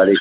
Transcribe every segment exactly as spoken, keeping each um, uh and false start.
everybody.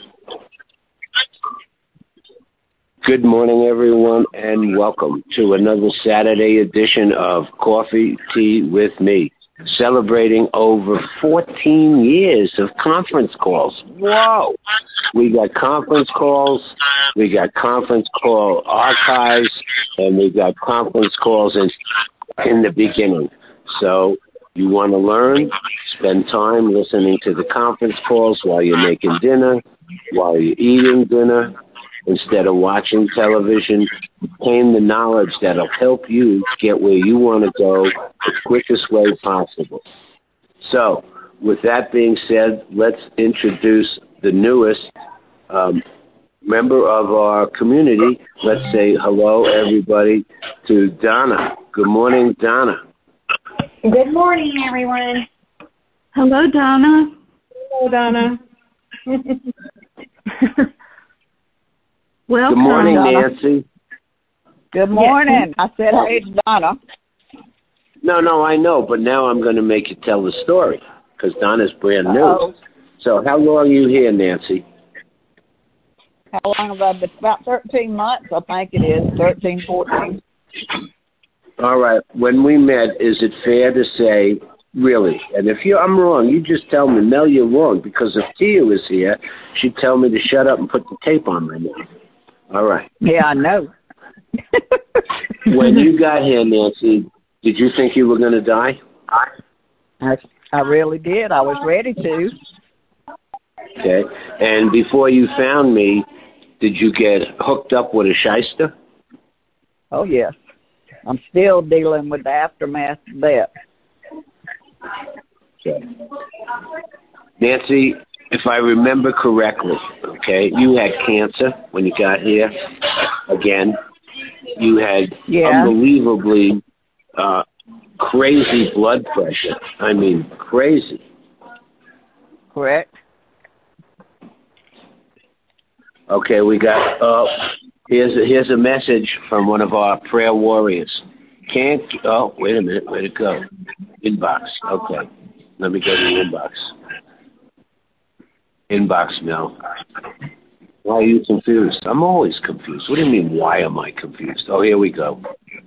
Good morning, everyone, and welcome to another Saturday edition of Coffee Tea with Me, celebrating over fourteen years of conference calls. Whoa! We got conference calls, we got conference call archives, and we got conference calls in, in the beginning. So you want to learn, spend time listening to the conference calls while you're making dinner, while you're eating dinner, instead of watching television. Obtain the knowledge that'll help you get where you want to go the quickest way possible. So, with that being said, let's introduce the newest um, member of our community. Let's say hello, everybody, to Donna. Good morning, Donna. Good morning, everyone. Hello, Donna. Hello, Donna. Welcome, Good morning, Donna. Nancy. Good morning. I said, hey, it's Donna. No, no, I know, but now I'm going to make you tell the story because Donna's brand new. Uh-oh. So how long are you here, Nancy? How long have I been? About thirteen months, I think it is, thirteen, fourteen. All right. When we met, is it fair to say, really, and if you I'm wrong, you just tell me, Mel, you're wrong, because if Tia was here, she'd tell me to shut up and put the tape on my mouth. All right. Yeah, I know. When you got here, Nancy, did you think you were going to die? I, I really did. I was ready to. Okay. And before you found me, did you get hooked up with a shyster? Oh, yes. I'm still dealing with the aftermath of that. Okay. Nancy, if I remember correctly, okay, you had cancer when you got here. Again, you had Yeah. unbelievably uh, crazy blood pressure. I mean, crazy. Correct. Okay, we got, uh, here's a, here's a message from one of our prayer warriors. Can't, oh, wait a minute, where'd it go? Inbox, okay. Let me go to the inbox. Inbox, Mel. Why are you confused? I'm always confused. What do you mean, why am I confused? Oh, here we go.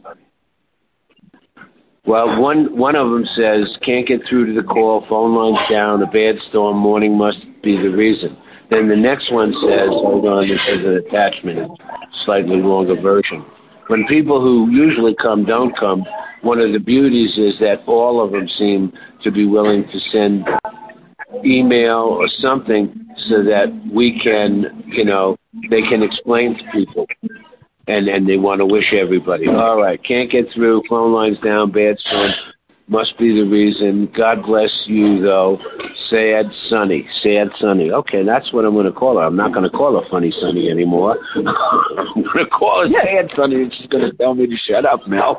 Well, one one of them says, can't get through to the call, phone line's down, a bad storm, morning must be the reason. Then the next one says, hold on, this is an attachment, a slightly longer version. When people who usually come don't come, one of the beauties is that all of them seem to be willing to send email or something so that we can, you know, they can explain to people. And and they want to wish everybody. All right, can't get through, phone lines down, bad storm, must be the reason. God bless you, though. Sad Sunny, sad Sunny. Okay, that's what I'm going to call her. I'm not going to call her Funny Sunny anymore. I'm going to call her Sad Sunny, and she's going to tell me to shut up, Mel.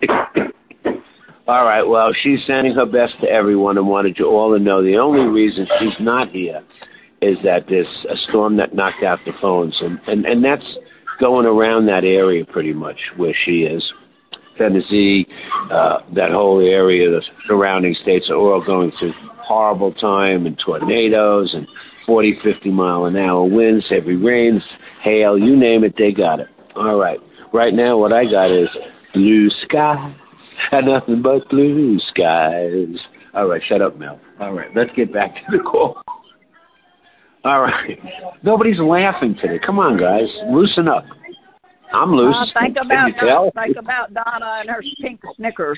All right, well, she's sending her best to everyone and wanted you all to know the only reason she's not here is that there's a storm that knocked out the phones, and, and, and that's going around that area pretty much where she is. Tennessee, uh, that whole area, the surrounding states are all going through horrible time and tornadoes and forty, fifty mile an hour winds, heavy rains, hail, you name it, they got it. All right. Right now what I got is blue skies and nothing but blue skies. All right, shut up, Mel. All right, let's get back to the call. All right. Nobody's laughing today. Come on, guys. Loosen up. I'm loose. Uh, think about Can you tell? think about Donna and her pink Snickers.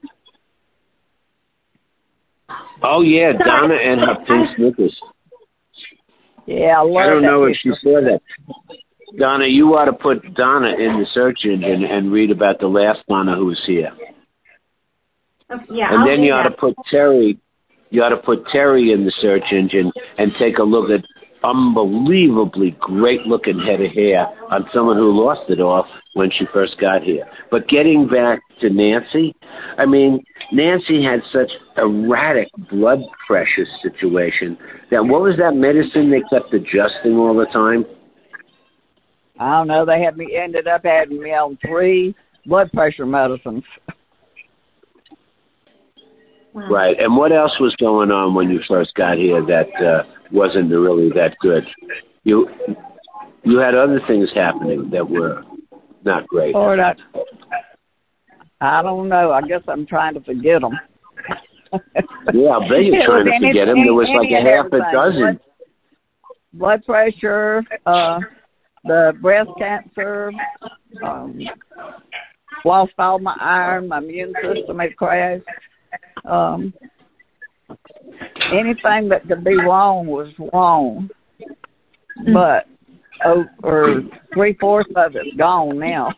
Oh, yeah, Donna and her pink Snickers. Yeah, I love I don't that know if picture. she saw that. Donna, you ought to put Donna in the search engine and read about the last Donna who was here. Yeah, And I'll then do you ought that. to put Terry, you ought to put Terry in the search engine and take a look at unbelievably great-looking head of hair on someone who lost it all when she first got here. But getting back to Nancy, I mean, Nancy had such erratic blood pressure situation that what was that medicine they kept adjusting all the time? I don't know. They had me ended up having me on three blood pressure medicines. Wow. Right. And what else was going on when you first got here that uh, wasn't really that good? You you had other things happening that were not great. Lord, I, I don't know. I guess I'm trying to forget them. Yeah, I bet you're trying to any, forget them. There was like a half a dozen. Blood, blood pressure, uh, the breast cancer, um, lost all my iron, my immune system had crashed. Um, anything that could be wrong was wrong. But over three-fourths of it's gone now.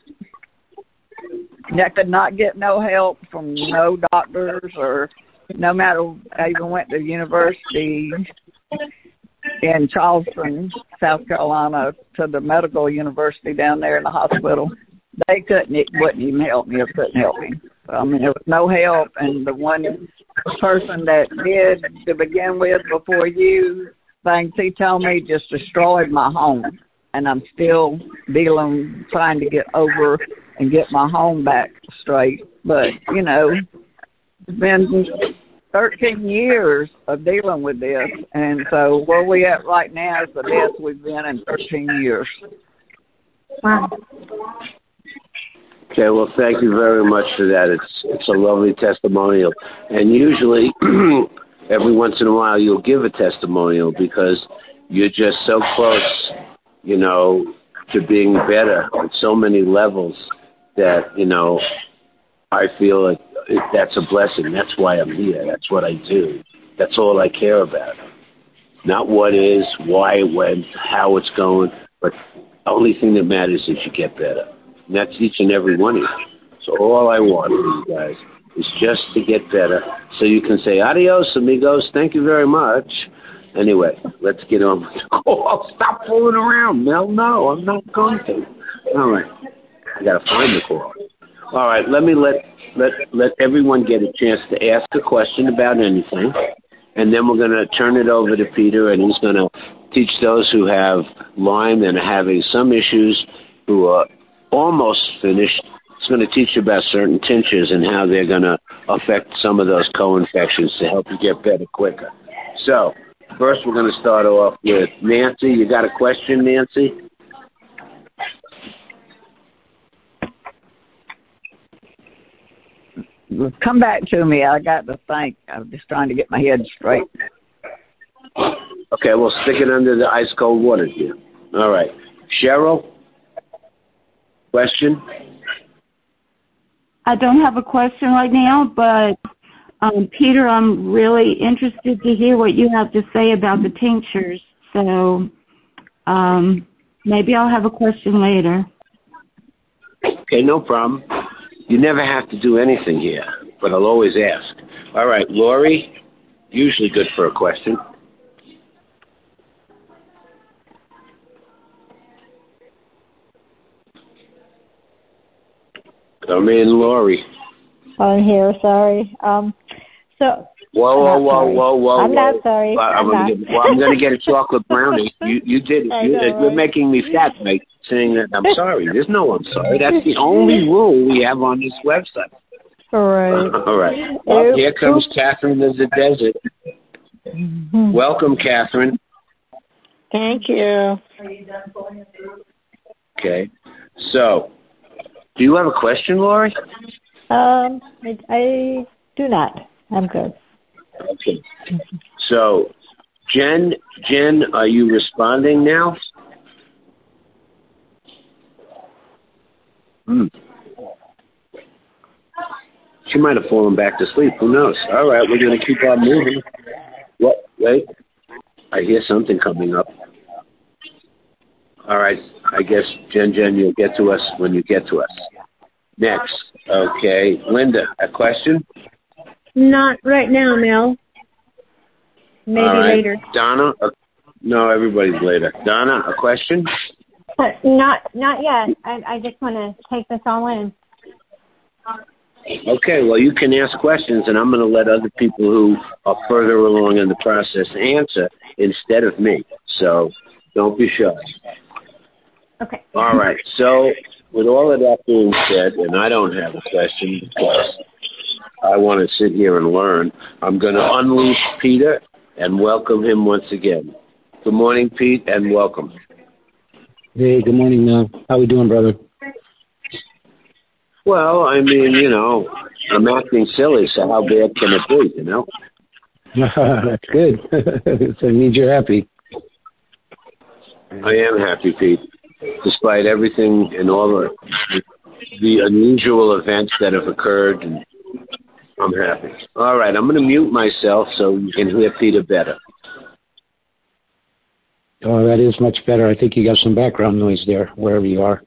I could not get no help from no doctors, or no matter, I even went to university in Charleston, South Carolina, to the medical university down there in the hospital. They couldn't, it wouldn't even help me or couldn't help me. I mean, there was no help, and the one person that did to begin with before you, things he told me just destroyed my home. And I'm still dealing, trying to get over and get my home back straight. But, you know, it's been thirteen years of dealing with this. And so where we at right now is the best we've been in thirteen years. Wow. Okay, well, thank you very much for that. It's it's a lovely testimonial. And usually, every once in a while, you'll give a testimonial because you're just so close, you know, to being better on so many levels that, you know, I feel like that's a blessing. That's why I'm here. That's what I do. That's all I care about. Not what is, why, when, how it's going, but the only thing that matters is you get better. And that's each and every one of you. So all I want for you guys is just to get better so you can say, adios, amigos. Thank you very much. Anyway, let's get on with the call. Stop fooling around, Mel. No, I'm not going to. All right. I got to find the call. All right, let me let, let, let everyone get a chance to ask a question about anything. And then we're going to turn it over to Peter, and he's going to teach those who have Lyme and are having some issues, who are almost finished. He's going to teach you about certain tinctures and how they're going to affect some of those co-infections to help you get better quicker. So, first we're going to start off with Nancy. You got a question, Nancy? Come back to me. I got to think. I'm just trying to get my head straight. Okay, we'll stick it under the ice cold water here. All right. Cheryl? Question? I don't have a question right now, but um, Peter, I'm really interested to hear what you have to say about the tinctures. So um, maybe I'll have a question later. Okay, no problem. You never have to do anything here, but I'll always ask. All right, Lori, usually good for a question. Come in, Lori. I'm here, sorry. Um, so. Whoa, whoa, whoa, whoa, whoa, I'm whoa. not sorry. Well, I'm, I'm gonna not. Get, well, I'm going to get a chocolate brownie. You, you did it. You, know, you're right? making me fat by saying that I'm sorry. There's no I'm sorry. That's the only rule we have on this website. All right. All right. Well, here comes Catherine of the desert. Mm-hmm. Welcome, Catherine. Thank you. Okay. So, do you have a question, Lori? Um, I, I do not. I'm good. Okay. So, Jen, Jen, are you responding now? Hmm. She might have fallen back to sleep. Who knows? All right, we're going to keep on moving. What? Wait. I hear something coming up. All right. I guess, Jen, Jen, you'll get to us when you get to us. Next. Okay. Linda, a question? Not right now, Mel. Maybe All right. later. Donna? Uh, no, everybody's later. Donna, a question? Uh, not not yet. I, I just want to take this all in. Okay, well, you can ask questions, and I'm going to let other people who are further along in the process answer instead of me. So don't be shy. Okay. All right. So with all of that being said, and I don't have a question because I want to sit here and learn. I'm going to unleash Peter and welcome him once again. Good morning, Pete, and welcome. Hey, good morning, Mel. How we doing, brother? Well, I mean, you know, I'm acting silly, so how bad can it be, you know? That's good. So it means you're happy. I am happy, Pete, despite everything and all the, the unusual events that have occurred. And I'm happy. All right, I'm going to mute myself so you can hear Peter better. Oh, that is much better. I think you got some background noise there, wherever you are.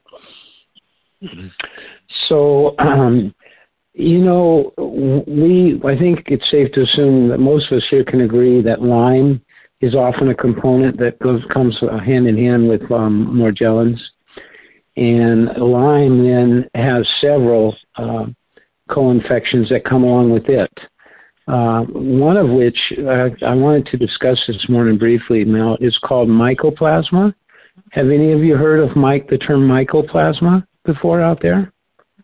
So, um, you know, we, I think it's safe to assume that most of us here can agree that Lyme is often a component that goes comes hand in hand with um, Morgellons. And Lyme then has several uh, co-infections that come along with it. Uh, one of which uh, I wanted to discuss this morning briefly, Mel, is called mycoplasma. Have any of you heard of Mike, the term mycoplasma before out there?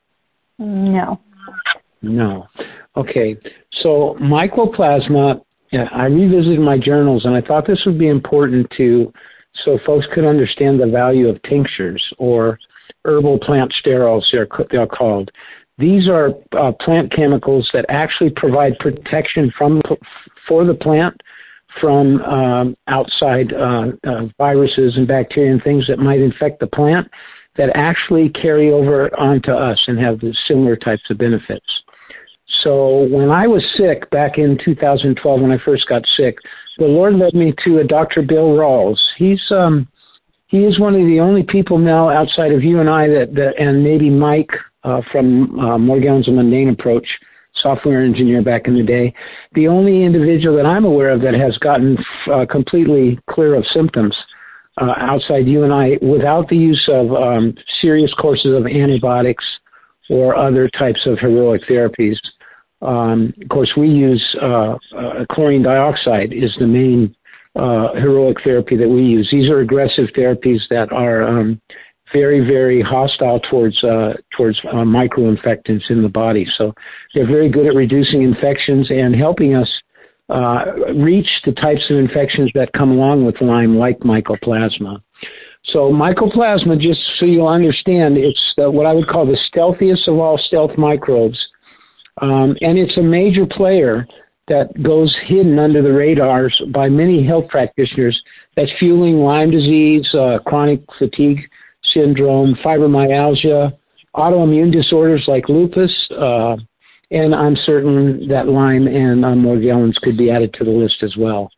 No. No. Okay. So mycoplasma, I revisited my journals, and I thought this would be important to, so folks could understand the value of tinctures or herbal plant sterols, they're, they're called. These are uh, plant chemicals that actually provide protection from for the plant from um, outside uh, uh, viruses and bacteria and things that might infect the plant that actually carry over onto us and have the similar types of benefits. So when I was sick back in two thousand twelve, when I first got sick, the Lord led me to a Doctor Bill Rawls. He's um, he is one of the only people now outside of you and I that, that and maybe Mike uh, from uh, Morgellons and Mundane Approach, software engineer back in the day, the only individual that I'm aware of that has gotten uh, completely clear of symptoms uh, outside you and I without the use of um, serious courses of antibiotics or other types of heroic therapies. Um, of course, we use uh, uh, chlorine dioxide is the main uh, heroic therapy that we use. These are aggressive therapies that are um, very, very hostile towards uh, towards uh, microinfectants in the body. So they're very good at reducing infections and helping us uh, reach the types of infections that come along with Lyme, like mycoplasma. So mycoplasma, just so you'll understand, it's uh, what I would call the stealthiest of all stealth microbes. Um, and it's a major player that goes hidden under the radars by many health practitioners that's fueling Lyme disease, uh, chronic fatigue syndrome, fibromyalgia, autoimmune disorders like lupus, uh, and I'm certain that Lyme and uh, Morgellons could be added to the list as well.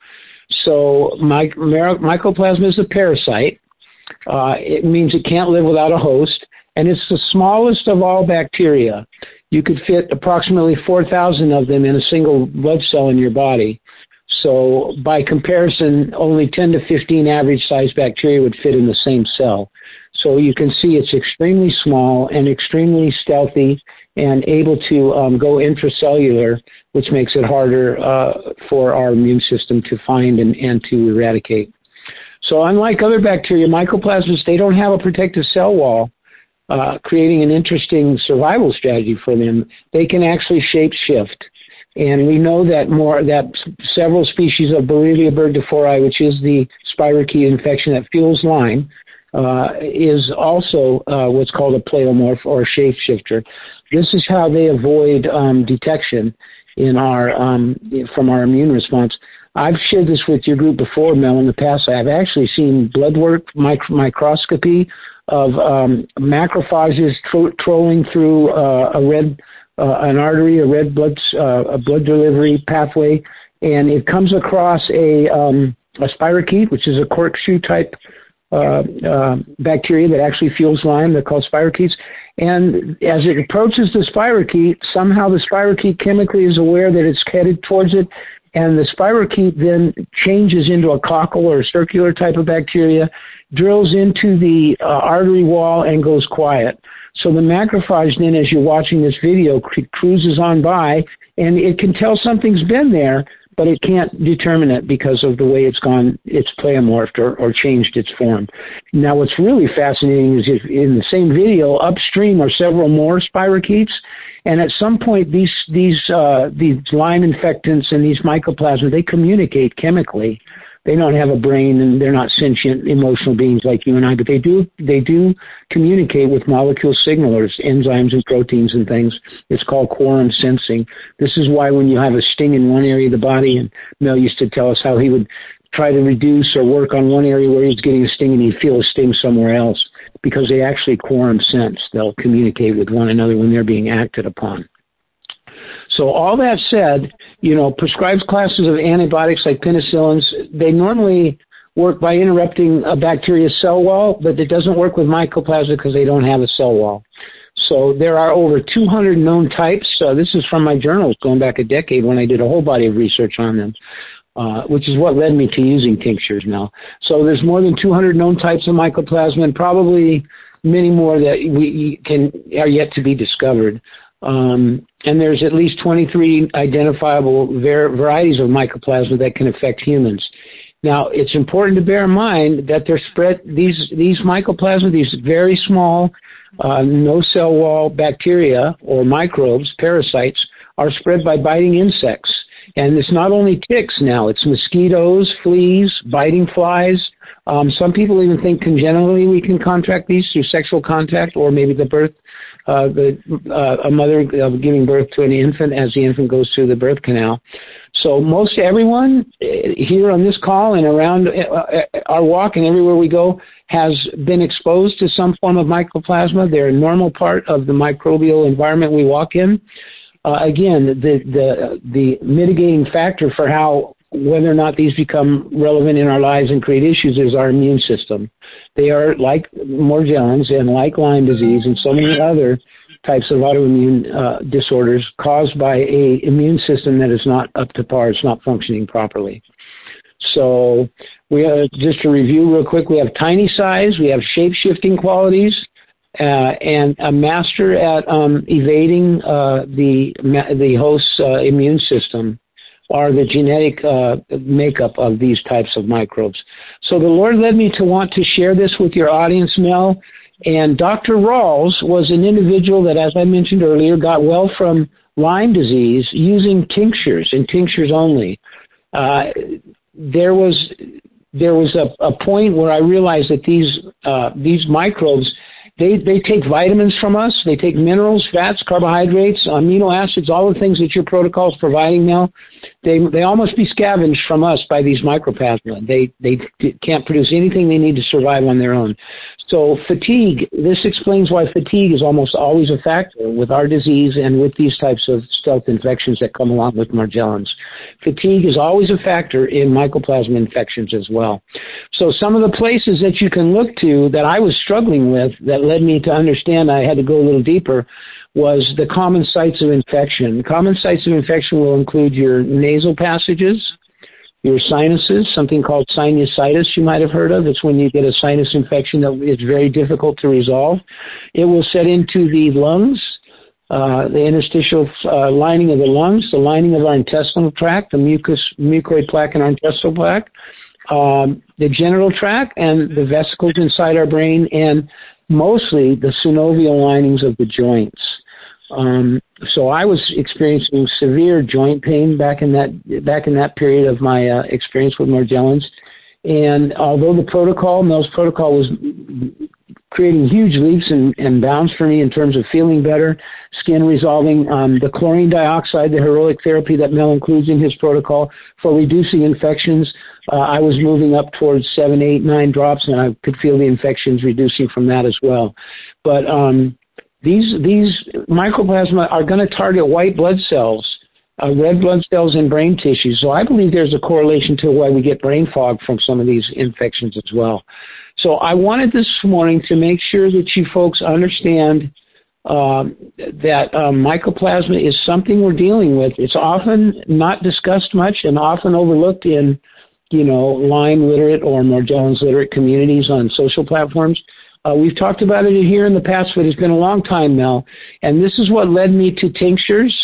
So my, mycoplasma is a parasite. Uh, it means it can't live without a host, and it's the smallest of all bacteria. You could fit approximately four thousand of them in a single blood cell in your body. So by comparison, only ten to fifteen average-sized bacteria would fit in the same cell. So you can see it's extremely small and extremely stealthy and able to um, go intracellular, which makes it harder uh, for our immune system to find and, and to eradicate. So unlike other bacteria, mycoplasmas, they don't have a protective cell wall, uh, creating an interesting survival strategy for them. They can actually shape-shift. And we know that more that several species of Borrelia burgdorferi, which is the spirochete infection that fuels Lyme, uh, is also uh, what's called a pleomorph or a shapeshifter. This is how they avoid um, detection in our um, from our immune response. I've shared this with your group before, Mel, in the past. I've actually seen blood work, mic- microscopy of um, macrophages tro- trolling through uh, a red Uh, an artery, a red blood, uh, a blood delivery pathway, and it comes across a, um, a spirochete, which is a corkscrew type uh, uh, bacteria that actually fuels Lyme. They're called spirochetes. And as it approaches the spirochete, somehow the spirochete chemically is aware that it's headed towards it, and the spirochete then changes into a cockle or a circular type of bacteria, drills into the uh, artery wall, and goes quiet. So the macrophage then, as you're watching this video, cruises on by, and it can tell something's been there, but it can't determine it because of the way it's gone, it's pleomorphed or, or changed its form. Now, what's really fascinating is if in the same video, upstream are several more spirochetes, and at some point, these these uh, these Lyme infectants and these mycoplasma, they communicate chemically. They don't have a brain, and they're not sentient, emotional beings like you and I, but they do they do communicate with molecule signalers, enzymes and proteins and things. It's called quorum sensing. This is why when you have a sting in one area of the body, and Mel used to tell us how he would try to reduce or work on one area where he's getting a sting, and he'd feel a sting somewhere else, because they actually quorum sense. They'll communicate with one another when they're being acted upon. So all that said, you know, prescribed classes of antibiotics like penicillins, they normally work by interrupting a bacteria's cell wall, but it doesn't work with mycoplasma because they don't have a cell wall. So there are over two hundred known types. Uh, this is from my journals going back a decade when I did a whole body of research on them, uh, which is what led me to using tinctures now. So there's more than two hundred known types of mycoplasma, and probably many more that we can are yet to be discovered. Um, and there's at least twenty-three identifiable var- varieties of mycoplasma that can affect humans. Now, it's important to bear in mind that they're spread, these, these mycoplasma, these very small, uh, no cell wall bacteria or microbes, parasites, are spread by biting insects. And it's not only ticks now, it's mosquitoes, fleas, biting flies. Um, some people even think congenitally we can contract these through sexual contact, or maybe the birth, uh, the uh, a mother uh, giving birth to an infant as the infant goes through the birth canal. So most everyone here on this call and around our walk and everywhere we go has been exposed to some form of mycoplasma. They're a normal part of the microbial environment we walk in. Uh, again, the, the the mitigating factor for how whether or not these become relevant in our lives and create issues is our immune system. They are like Morgellons and like Lyme disease and so many other types of autoimmune uh, disorders caused by a immune system that is not up to par, it's not functioning properly. So we uh, just to review real quick, we have tiny size, we have shape-shifting qualities, Uh, and a master at um, evading uh, the the host's uh, immune system are the genetic uh, makeup of these types of microbes. So the Lord led me to want to share this with your audience, Mel. And Doctor Rawls was an individual that, as I mentioned earlier, got well from Lyme disease using tinctures and tinctures only. Uh, there was there was a, a point where I realized that these uh, these microbes, They they take vitamins from us. They take minerals, fats, carbohydrates, amino acids, all the things that your protocol is providing now. They they all must be scavenged from us by these mycoplasma. They they can't produce anything they need to survive on their own. So fatigue, this explains why fatigue is almost always a factor with our disease and with these types of stealth infections that come along with Morgellons. Fatigue is always a factor in mycoplasma infections as well. So some of the places that you can look to that I was struggling with that led me to understand I had to go a little deeper was the common sites of infection. Common sites of infection will include your nasal passages, your sinuses, something called sinusitis you might have heard of. It's when you get a sinus infection that is very difficult to resolve. It will set into the lungs, uh, the interstitial uh, lining of the lungs, the lining of our intestinal tract, the mucus, mucoid plaque in our intestinal plaque, um, the genital tract, and the vesicles inside our brain, and mostly the synovial linings of the joints. Um, so I was experiencing severe joint pain back in that back in that period of my uh, experience with Morgellons. And although the protocol, Mel's protocol, was creating huge leaps and, and bounds for me in terms of feeling better, skin resolving, um, the chlorine dioxide, the heroic therapy that Mel includes in his protocol for reducing infections, uh, I was moving up towards seven, eight, nine drops, and I could feel the infections reducing from that as well. But um, these these mycoplasma are going to target white blood cells, uh, red blood cells, and brain tissue. So I believe there's a correlation to why we get brain fog from some of these infections as well. So I wanted this morning to make sure that you folks understand uh, that um, mycoplasma is something we're dealing with. It's often not discussed much and often overlooked in, you know, Lyme literate or Morgellons literate communities on social platforms. Uh, we've talked about it here in the past, but it's been a long time now. And this is what led me to tinctures.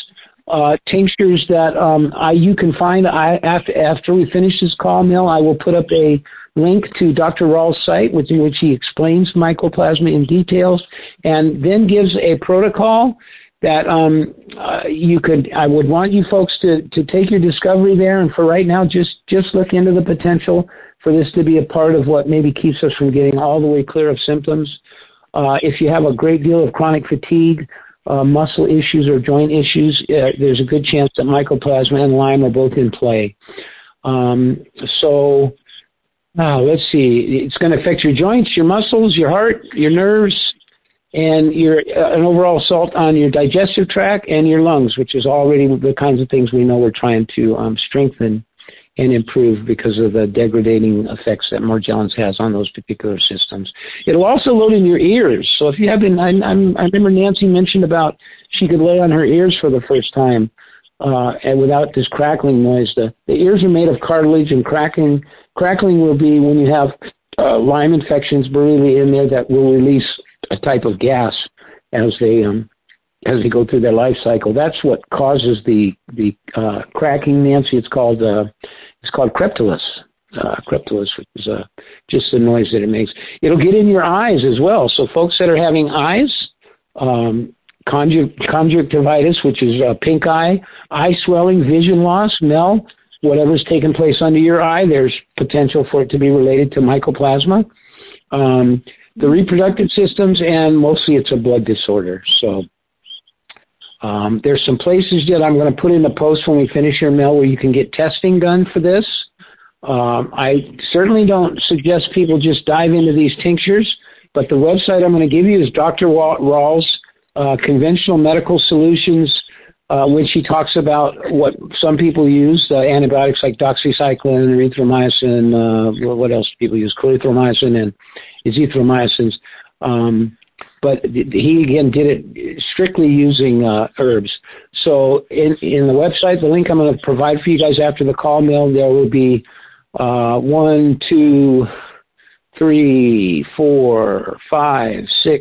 uh, tinctures that um, I you can find. I after after we finish this call, Mel, I will put up a link to Doctor Rawls' site, which, in which he explains mycoplasma in details, and then gives a protocol that um, uh, you could. I would want you folks to to take your discovery there, and for right now, just just look into the potential for this to be a part of what maybe keeps us from getting all the way clear of symptoms. Uh, if you have a great deal of chronic fatigue, uh, muscle issues, or joint issues, uh, there's a good chance that mycoplasma and Lyme are both in play. Um, so, uh, let's see. It's going to affect your joints, your muscles, your heart, your nerves, and your uh, an overall assault on your digestive tract and your lungs, which is already the kinds of things we know we're trying to um, strengthen and improve because of the degrading effects that Morgellons has on those particular systems. It'll also load in your ears. So if you have been, I, I'm, I remember Nancy mentioned about she could lay on her ears for the first time uh, and without this crackling noise. The, the ears are made of cartilage, and cracking crackling will be when you have uh, Lyme infections Borrelia in there that will release a type of gas as they um, as they go through their life cycle. That's what causes the the uh, cracking, Nancy. It's called uh, it's called cryptolus, uh, cryptolus, which is uh, just the noise that it makes. It'll get in your eyes as well. So folks that are having eyes, um, conjuct- conjunctivitis, which is uh, pink eye, eye swelling, vision loss, Mel, whatever's taking place under your eye, there's potential for it to be related to mycoplasma. Um, the reproductive systems, and mostly it's a blood disorder. So Um, there's some places that I'm going to put in the post when we finish your mail where you can get testing done for this. Um, I certainly don't suggest people just dive into these tinctures, but the website I'm going to give you is Doctor Rawls' uh, Conventional Medical Solutions, uh, which he talks about what some people use, uh, antibiotics like doxycycline, erythromycin, uh, what else do people use, clarithromycin and azithromycins. Um, But he, again, did it strictly using uh, herbs. So in, in the website, the link I'm going to provide for you guys after the call mail, there will be uh, one, two, three, four, five, six,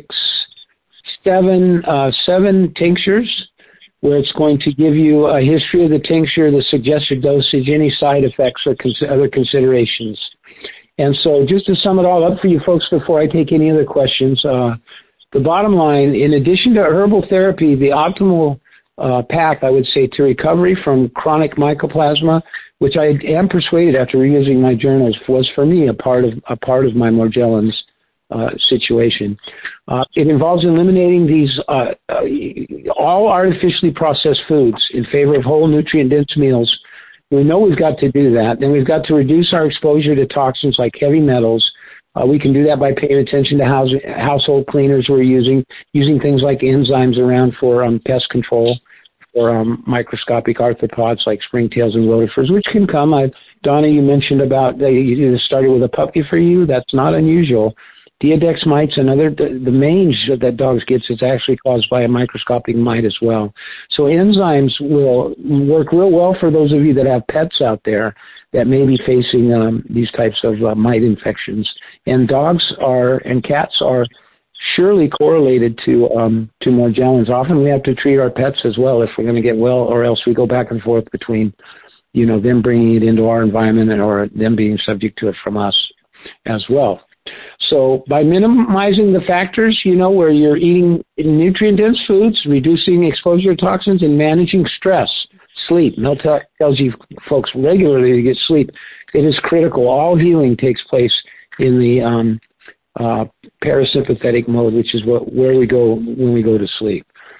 seven, uh, seven tinctures where it's going to give you a history of the tincture, the suggested dosage, any side effects or cons- other considerations. And so just to sum it all up for you folks before I take any other questions, uh, the bottom line, in addition to herbal therapy, the optimal uh, path, I would say, to recovery from chronic mycoplasma, which I am persuaded after reusing my journals, was for me a part of a part of my Morgellons uh, situation. Uh, it involves eliminating these uh, uh, all artificially processed foods in favor of whole nutrient-dense meals. We know we've got to do that. Then we've got to reduce our exposure to toxins like heavy metals. Uh, we can do that by paying attention to house, household cleaners we're using, using things like enzymes around for um, pest control, for um, microscopic arthropods like springtails and rotifers, which can come. I, Donna, you mentioned about that you started with a puppy for you. That's not unusual. Deodex mites, another the, the mange that dogs get, is actually caused by a microscopic mite as well. So enzymes will work real well for those of you that have pets out there that may be facing um, these types of uh, mite infections. And dogs are and cats are surely correlated to um, to Morgellons. Often we have to treat our pets as well if we're going to get well, or else we go back and forth between, you know, them bringing it into our environment and or them being subject to it from us as well. So by minimizing the factors, you know, where you're eating nutrient-dense foods, reducing exposure to toxins, and managing stress, sleep. Mel t- tells you folks regularly to get sleep. It is critical. All healing takes place in the um, uh, parasympathetic mode, which is what where we go when we go to sleep.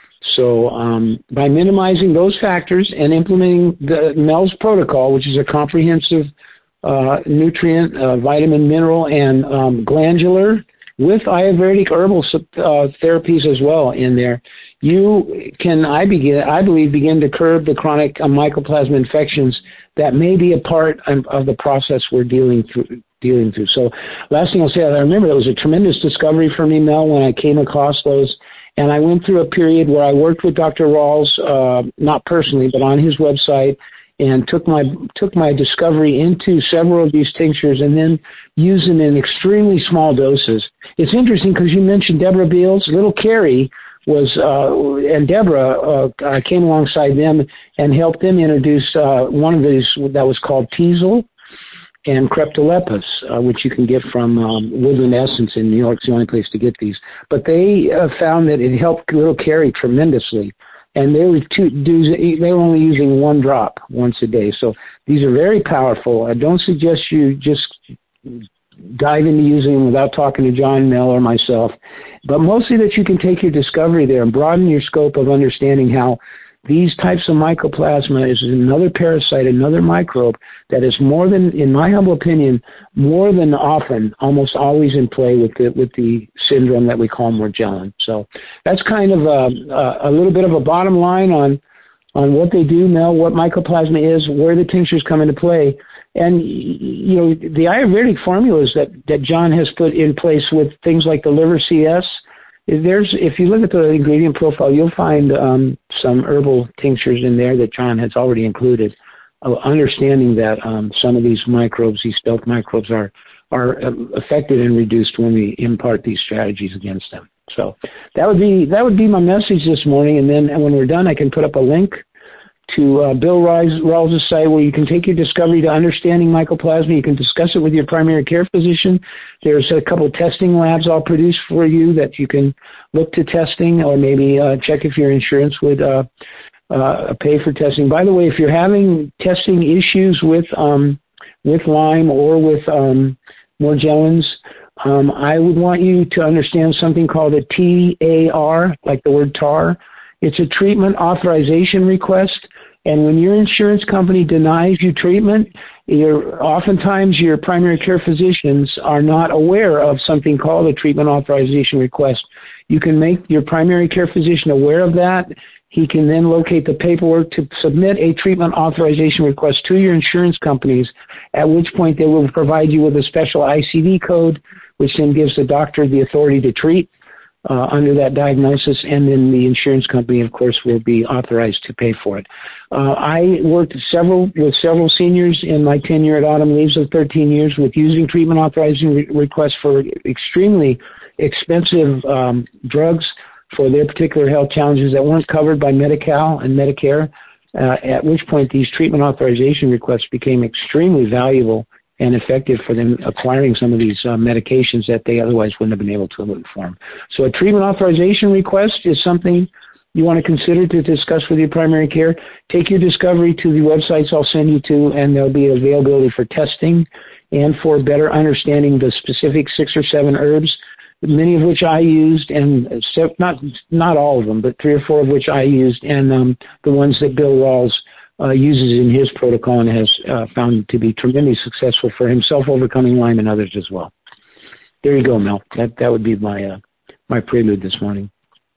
So um, by minimizing those factors and implementing the Mel's protocol, which is a comprehensive Uh, nutrient, uh, vitamin, mineral, and um, glandular with Ayurvedic herbal uh, therapies as well in there, you can, I begin, I believe, begin to curb the chronic uh, mycoplasma infections that may be a part of, of the process we're dealing through. Dealing through. So, last thing I'll say, I remember it was a tremendous discovery for me, Mel, when I came across those. And I went through a period where I worked with Doctor Rawls, uh, not personally, but on his website, and took my took my discovery into several of these tinctures and then used them in extremely small doses. It's interesting because you mentioned Deborah Beals. Little Carrie was uh, and Deborah uh, came alongside them and helped them introduce uh, one of these that was called Teasel and Cryptolepis, uh, which you can get from um, Woodland Essence in New York. It's the only place to get these. But they uh, found that it helped little Carrie tremendously. And they were two, they were only using one drop once a day. So these are very powerful. I don't suggest you just dive into using them without talking to John, Mel, or myself. But mostly that you can take your discovery there and broaden your scope of understanding how these types of mycoplasma is another parasite, another microbe that is more than, in my humble opinion, more than often, almost always in play with the with the syndrome that we call Morgellon. So that's kind of a, a little bit of a bottom line on on what they do, Mel, what mycoplasma is, where the tinctures come into play. And, you know, the Ayurvedic formulas that, that John has put in place with things like the liver C S, there's, if you look at the ingredient profile, you'll find um, some herbal tinctures in there that John has already included, uh, understanding that um, some of these microbes, these stealth microbes, are are affected and reduced when we impart these strategies against them. So that would be that would be my message this morning. And then when we're done, I can put up a link to uh, Bill Rawls' site where you can take your discovery to understanding mycoplasma. You can discuss it with your primary care physician. There's a couple testing labs I'll produce for you that you can look to testing, or maybe uh, check if your insurance would uh, uh, pay for testing. By the way, if you're having testing issues with um, with Lyme or with um, Morgellons, um, I would want you to understand something called a T A R, like the word tar. It's a treatment authorization request, and when your insurance company denies you treatment, you're, oftentimes your primary care physicians are not aware of something called a treatment authorization request. You can make your primary care physician aware of that. He can then locate the paperwork to submit a treatment authorization request to your insurance companies, at which point they will provide you with a special I C D code, which then gives the doctor the authority to treat Uh, under that diagnosis, and then the insurance company, of course, will be authorized to pay for it. Uh, I worked several with several seniors in my tenure at Autumn Leaves of thirteen years with using treatment authorization re- requests for extremely expensive um, drugs for their particular health challenges that weren't covered by Medi-Cal and Medicare, uh, at which point these treatment authorization requests became extremely valuable and effective for them acquiring some of these uh, medications that they otherwise wouldn't have been able to perform. So a treatment authorization request is something you want to consider to discuss with your primary care. Take your discovery to the websites I'll send you to, and there'll be availability for testing and for better understanding the specific six or seven herbs, many of which I used, and not not all of them, but three or four of which I used, and um, the ones that Bill Rawls Uh, uses in his protocol and has uh, found to be tremendously successful for himself overcoming Lyme and others as well. There you go, Mel. That that would be my uh, my prelude this morning.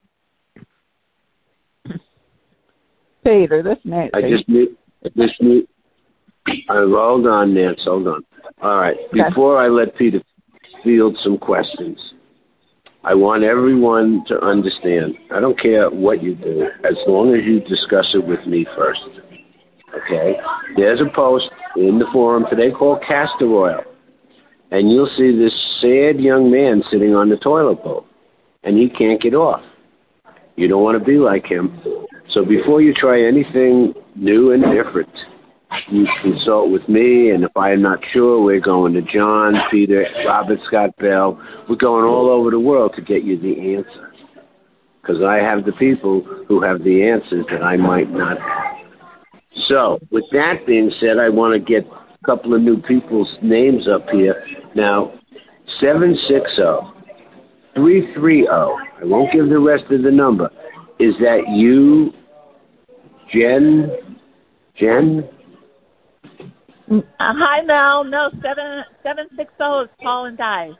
Peter, this Nancy. I just need this need. Uh, hold on, Nance. Hold on. All right. Okay. Before I let Peter field some questions, I want everyone to understand. I don't care what you do, as long as you discuss it with me first. Okay, there's a post in the forum today called Castor Oil, and you'll see this sad young man sitting on the toilet bowl, and he can't get off. You don't want to be like him. So before you try anything new and different, you consult with me, and if I'm not sure, we're going to John, Peter, Robert Scott Bell. We're going all over the world to get you the answer, because I have the people who have the answers that I might not have. So, with that being said, I want to get a couple of new people's names up here. Now, seven six zero, three three zero, I won't give the rest of the number. Is that you, Jen? Jen? Uh, hi, Mel. No, seven seven six zero is Paul and Di.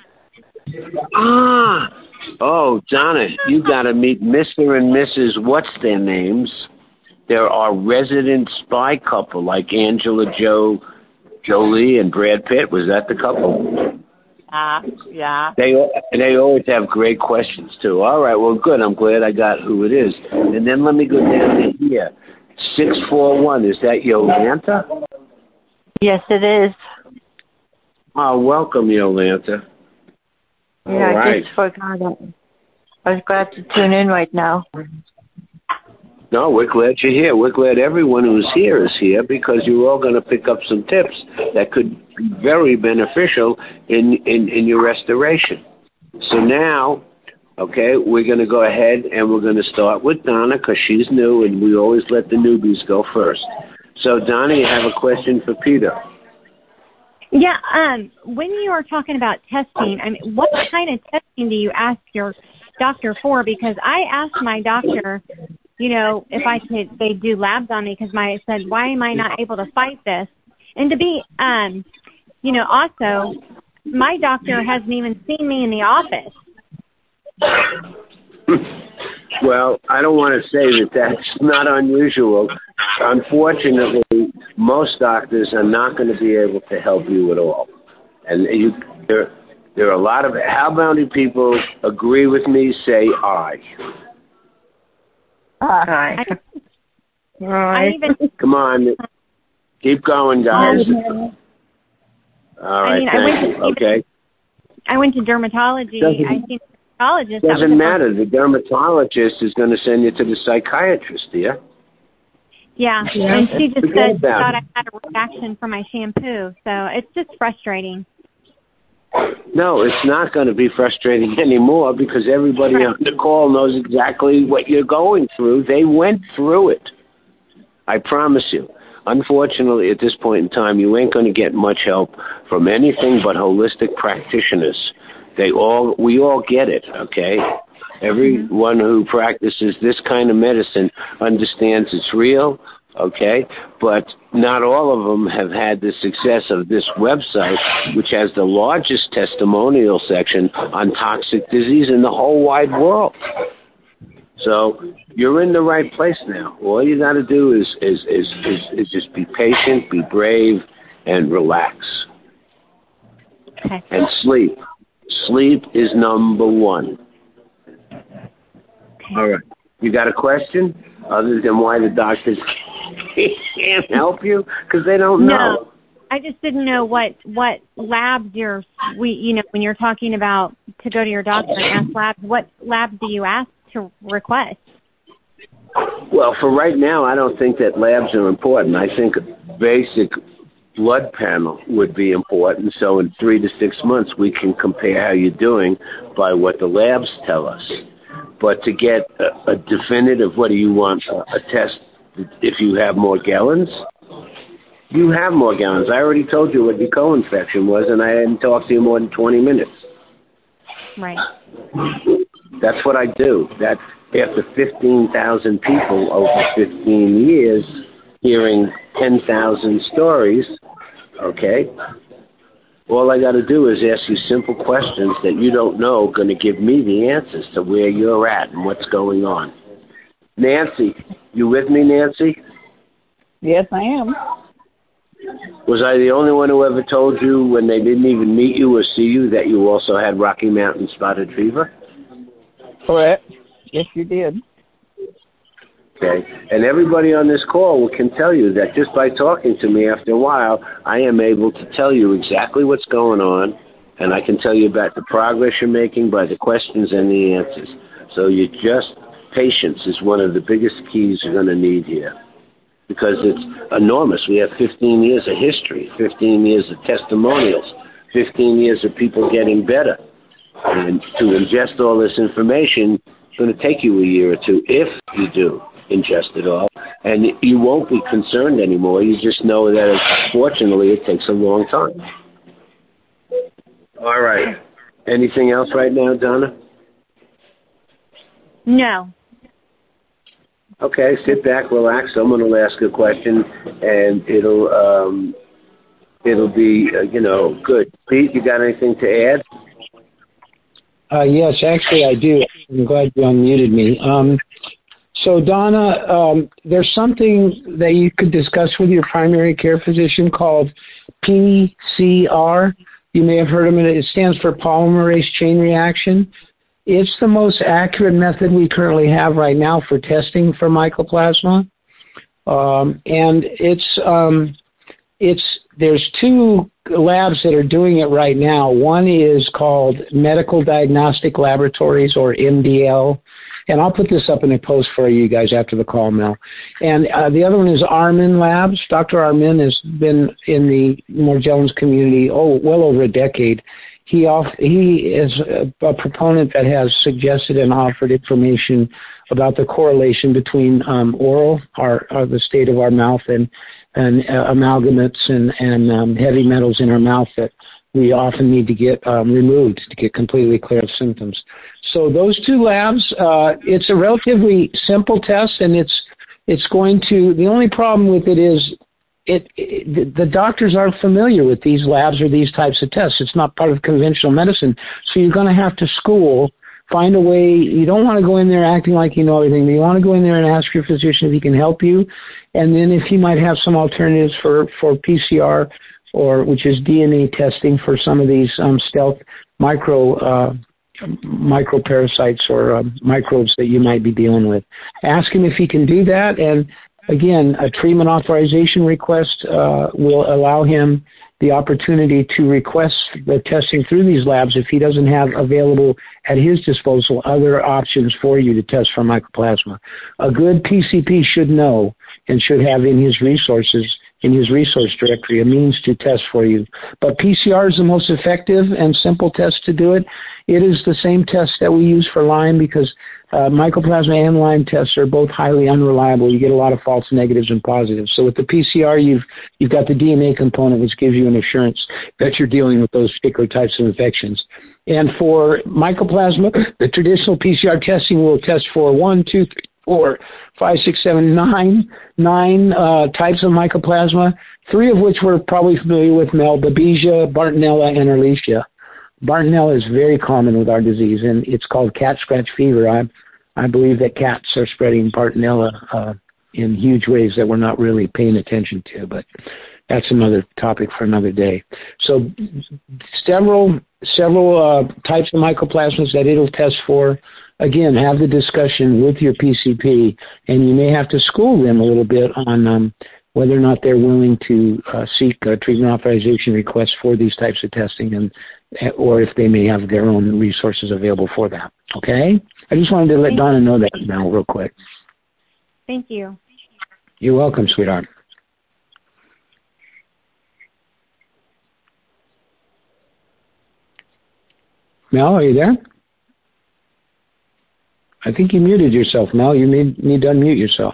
Ah! Oh, Donna, you got to meet Mister and Missus What's Their Names. There are resident spy couple like Angela Jo, Jolie and Brad Pitt. Was that the couple? Yeah, yeah. They they always have great questions too. All right, well, good. I'm glad I got who it is. And then let me go down to here. Six four one. Is that Yolanta? Yes, it is. Oh, welcome, Yolanta. Yeah, All I right. just forgot it. I was glad to tune in right now. No, we're glad you're here. We're glad everyone who's here is here because you're all going to pick up some tips that could be very beneficial in, in, in your restoration. So now, okay, we're going to go ahead and we're going to start with Donna because she's new and we always let the newbies go first. So, Donna, you have a question for Peter. Yeah, um, when you are talking about testing, I mean, what kind of testing do you ask your doctor for? Because I asked my doctor, you know, if I could, they do labs on me because my I said, why am I not able to fight this? And to be, um, you know, also, my doctor hasn't even seen me in the office. Well, I don't want to say that that's not unusual. Unfortunately, most doctors are not going to be able to help you at all. And you, there, there are a lot of, how many people agree with me, say aye? Aye. I, I even, Come on, keep going, guys. All right, I mean, I thank went you. to, Okay. I went to dermatology. Doesn't, I seen a dermatologist. doesn't matter. The dermatologist is going to send you to the psychiatrist, dear. Yeah, yeah. And she just Forget said she about thought it. I had a reaction from my shampoo. So it's just frustrating. No, it's not going to be frustrating anymore because everybody right. on the call knows exactly what you're going through. They went through it. I promise you. Unfortunately, at this point in time, you ain't going to get much help from anything but holistic practitioners. They all, we all get it, okay? Everyone who practices this kind of medicine understands it's real, okay? But not all of them have had the success of this website, which has the largest testimonial section on toxic disease in the whole wide world. So you're in the right place now. All you got to do is, is, is, is, is just be patient, be brave, and relax. Okay. And sleep. Sleep is number one. Okay. All right. You got a question other than why the doctors can't help you? Because they don't know. No. I just didn't know what, what labs you're, we, you know, when you're talking about to go to your doctor and ask labs, what labs do you ask to request? Well, for right now, I don't think that labs are important. I think a basic blood panel would be important. So in three to six months, we can compare how you're doing by what the labs tell us. But to get a, a definitive, what do you want, a, a test if you have Morgellons? You have Morgellons. I already told you what your co-infection was, and I hadn't talked to you more than twenty minutes. Right. That's what I do. That's after fifteen thousand people over fifteen years hearing ten thousand stories, okay? All I got to do is ask you simple questions that you don't know going to give me the answers to where you're at and what's going on. Nancy, you with me, Nancy? Yes, I am. Was I the only one who ever told you when they didn't even meet you or see you that you also had Rocky Mountain spotted fever? Correct. Yes, you did. Okay. And everybody on this call can tell you that just by talking to me after a while, I am able to tell you exactly what's going on, and I can tell you about the progress you're making by the questions and the answers. So you just, patience is one of the biggest keys you're going to need here because it's enormous. We have fifteen years of history, fifteen years of testimonials, fifteen years of people getting better. And to ingest all this information, it's going to take you a year or two if you do ingest it all. And you won't be concerned anymore. You just know that, fortunately, it takes a long time. All right. Anything else right now, Donna? No. Okay, sit back, relax. Someone will ask a question, and it'll um, it'll be, uh, you know, good. Pete, you got anything to add? Uh, yes, actually I do. I'm glad you unmuted me. Um, so, Donna, um, there's something that you could discuss with your primary care physician called P C R. You may have heard of it. It stands for polymerase chain reaction. It's the most accurate method we currently have right now for testing for mycoplasma. Um, and it's um, it's there's two labs that are doing it right now. One is called Medical Diagnostic Laboratories, or M D L. And I'll put this up in a post for you guys after the call, Mel. And uh, the other one is Armin Labs. Doctor Armin has been in the Morgellons community, oh, well over a decade. He off, he is a, a proponent that has suggested and offered information about the correlation between um, oral, our, our the state of our mouth, and and uh, amalgamates and and um, heavy metals in our mouth that we often need to get um, removed to get completely clear of symptoms. So those two labs, uh, it's a relatively simple test, and it's it's going to. The only problem with it is it, it the doctors aren't familiar with these labs or these types of tests. It's not part of conventional medicine, so you're going to have to school. Find a way. You don't want to go in there acting like you know everything. You want to go in there and ask your physician if he can help you, and then if he might have some alternatives for, for P C R, or which is D N A testing for some of these um, stealth micro uh, microparasites or uh, microbes that you might be dealing with. Ask him if he can do that, and again, a treatment authorization request uh, will allow him the opportunity to request the testing through these labs if he doesn't have available at his disposal other options for you to test for mycoplasma. A good P C P should know and should have in his resources, in his resource directory, a means to test for you. But P C R is the most effective and simple test to do it. It is the same test that we use for Lyme because uh, mycoplasma and Lyme tests are both highly unreliable. You get a lot of false negatives and positives. So with the P C R, you've you've got the D N A component, which gives you an assurance that you're dealing with those particular types of infections. And for mycoplasma, the traditional P C R testing will test for one, two, three, four, five, six, seven, nine, nine uh, types of mycoplasma, three of which we're probably familiar with, Mel, Babesia, Bartonella, and Ehrlichia. Bartonella is very common with our disease, and it's called cat scratch fever. I, I believe that cats are spreading Bartonella uh, in huge ways that we're not really paying attention to, but that's another topic for another day. So several several uh, types of mycoplasmas that it'll test for. Again, have the discussion with your P C P, and you may have to school them a little bit on um, whether or not they're willing to uh, seek a treatment authorization request for these types of testing, and or if they may have their own resources available for that. Okay? I just wanted to let Thank Donna know that now real quick. Thank you. You're welcome, sweetheart. Mel, are you there? I think you muted yourself, Mel. You need, need to unmute yourself.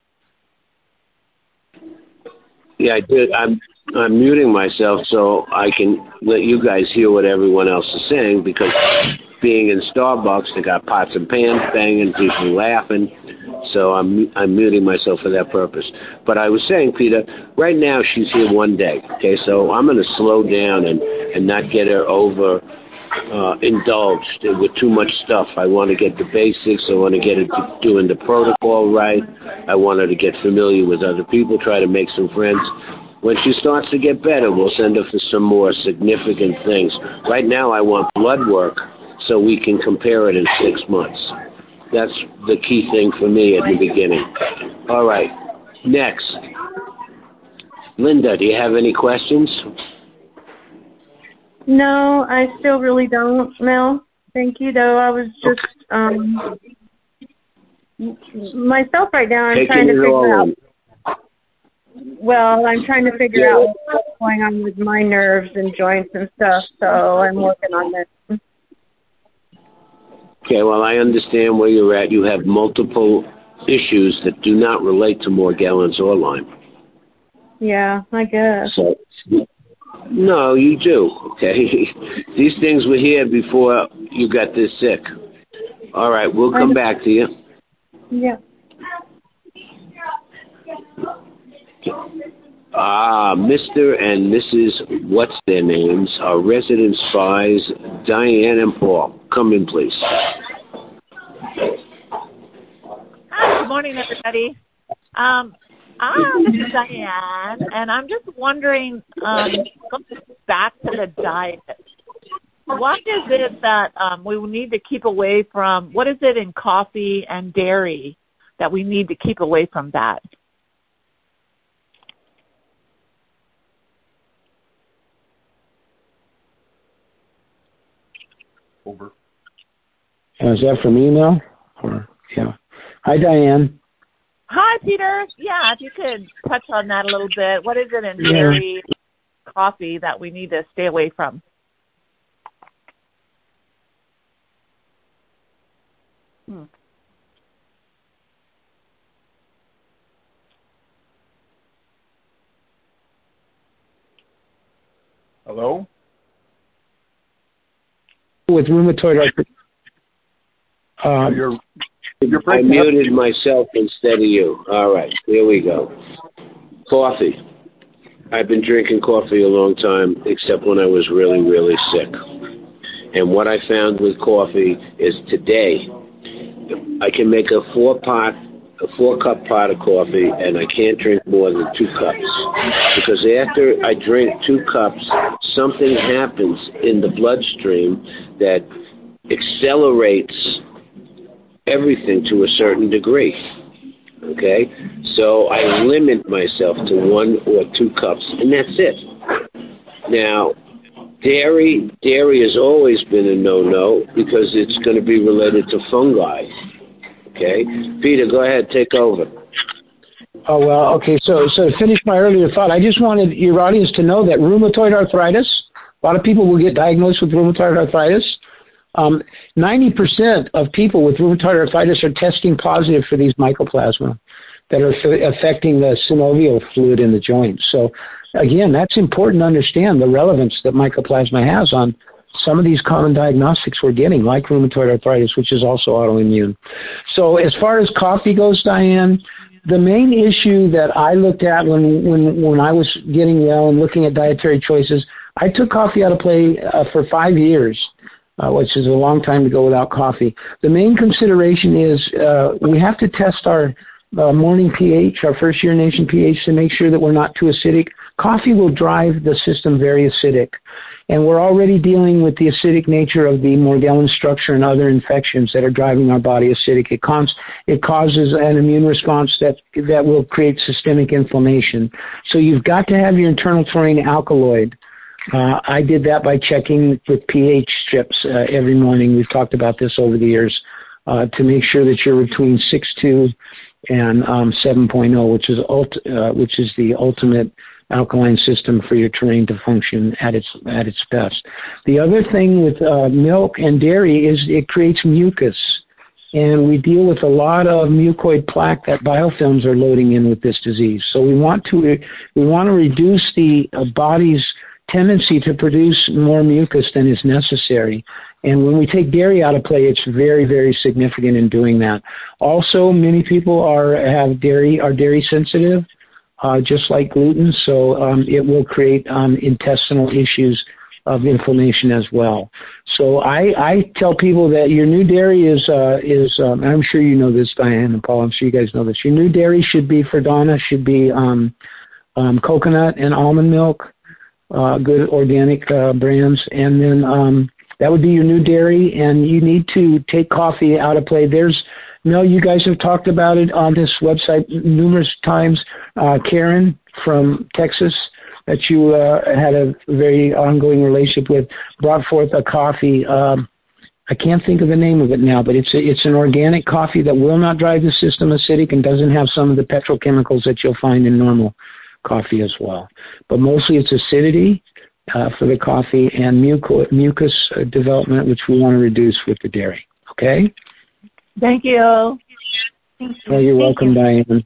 Yeah, I did. I'm I'm muting myself so I can let you guys hear what everyone else is saying, because being in Starbucks, they got pots and pans banging, people laughing, so I'm I'm muting myself for that purpose. But I was saying, Peter, right now she's here one day, okay? So I'm going to slow down and, and not get her over uh, indulged with too much stuff. I want to get the basics. I want to get her to doing the protocol right. I want her to get familiar with other people, try to make some friends. When she starts to get better, we'll send her for some more significant things. Right now, I want blood work so we can compare it in six months. That's the key thing for me at the beginning. All right, next. Linda, do you have any questions? No, I still really don't, Mel. Thank you, though. I was just um, myself right now. I'm Taking trying to figure out. In. Well, I'm trying to figure out what's going on with my nerves and joints and stuff, so I'm working on this. Okay, well, I understand where you're at. You have multiple issues that do not relate to Morgellons or Lyme. Yeah, I guess. So, no, you do, okay? These things were here before you got this sick. All right, we'll come back to you. Yeah. Ah, Mister and Missus What's their names are resident spies, Diane and Paul. Come in, please. Hi, good morning, everybody. Um, I'm Missus Diane, and I'm just wondering, um, going back to the diet, what is it that um, we need to keep away from? What is it in coffee and dairy that we need to keep away from that? Over. Uh, is that from email? Or, yeah. Hi, Diane. Hi, Peter. Yeah, if you could touch on that a little bit. What is it in Yeah. dairy, coffee that we need to stay away from? Hmm. Hello? With rheumatoid arthritis. Uh, you're, you're I muted myself instead of you. All right, here we go. Coffee. I've been drinking coffee a long time, except when I was really, really sick. And what I found with coffee is today, I can make a four-pot, a four-cup pot of coffee, and I can't drink more than two cups. Because after I drink two cups, something happens in the bloodstream that accelerates everything to a certain degree. Okay? So I limit myself to one or two cups, and that's it. Now, dairy, dairy has always been a no-no because it's going to be related to fungi. Okay? Peter, go ahead, take over. Oh, well, okay, so so to finish my earlier thought, I just wanted your audience to know that rheumatoid arthritis, a lot of people will get diagnosed with rheumatoid arthritis. Um, ninety percent of people with rheumatoid arthritis are testing positive for these mycoplasma that are f- affecting the synovial fluid in the joints. So, again, that's important to understand the relevance that mycoplasma has on some of these common diagnostics we're getting, like rheumatoid arthritis, which is also autoimmune. So as far as coffee goes, Diane, the main issue that I looked at when, when, when I was getting well and looking at dietary choices, I took coffee out of play uh, for five years. Uh, which is a long time to go without coffee. The main consideration is uh, we have to test our uh, morning pH, our first urination pH, to make sure that we're not too acidic. Coffee will drive the system very acidic. And we're already dealing with the acidic nature of the Morgellons structure and other infections that are driving our body acidic. It, cons- it causes an immune response that, that will create systemic inflammation. So you've got to have your internal taurine alkaloid. Uh, I did that by checking with pH strips uh, every morning. We've talked about this over the years uh, to make sure that you're between six point two and um, seven point oh, which is ult- uh, which is the ultimate alkaline system for your taurine to function at its at its best. The other thing with uh, milk and dairy is it creates mucus, and we deal with a lot of mucoid plaque that biofilms are loading in with this disease. So we want to we want to reduce the uh, body's tendency to produce more mucus than is necessary. And when we take dairy out of play, it's very, very significant in doing that. Also, many people are have dairy are dairy sensitive, uh, just like gluten, so um, it will create um, intestinal issues of inflammation as well. So I, I tell people that your new dairy is, uh, is um, I'm sure you know this, Diane and Paul, I'm sure you guys know this. Your new dairy should be, for Donna, should be um, um, coconut and almond milk. Uh, good organic uh, brands, and then um, that would be your new dairy, and you need to take coffee out of play. There's, no, you guys have talked about it on this website numerous times. Uh, Karen from Texas, that you uh, had a very ongoing relationship with, brought forth a coffee. Um, I can't think of the name of it now, but it's a, it's an organic coffee that will not drive the system acidic and doesn't have some of the petrochemicals that you'll find in normal coffee as well. But mostly it's acidity uh, for the coffee and muco- mucus uh, development, which we want to reduce with the dairy. Okay? Thank you. Thank you. Well, you're Thank welcome, you. Diane.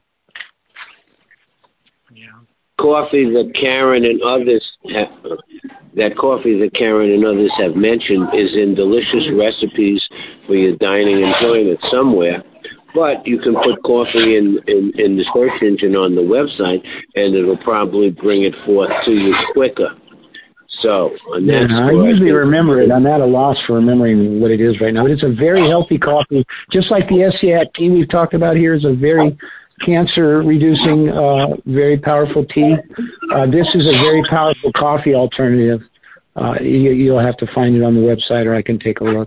Coffee that Karen and others have, that coffee that Karen and others have mentioned is in delicious recipes for your dining enjoyment somewhere. But you can put coffee in, in, in the search engine on the website, and it'll probably bring it forth to you quicker. So, on that yeah, I score, usually I remember it. I'm at a loss for remembering what it is right now. But it's a very healthy coffee, just like the S C A T tea we've talked about here is a very cancer-reducing, uh, very powerful tea. Uh, this is a very powerful coffee alternative. Uh, you, you'll have to find it on the website, or I can take a look.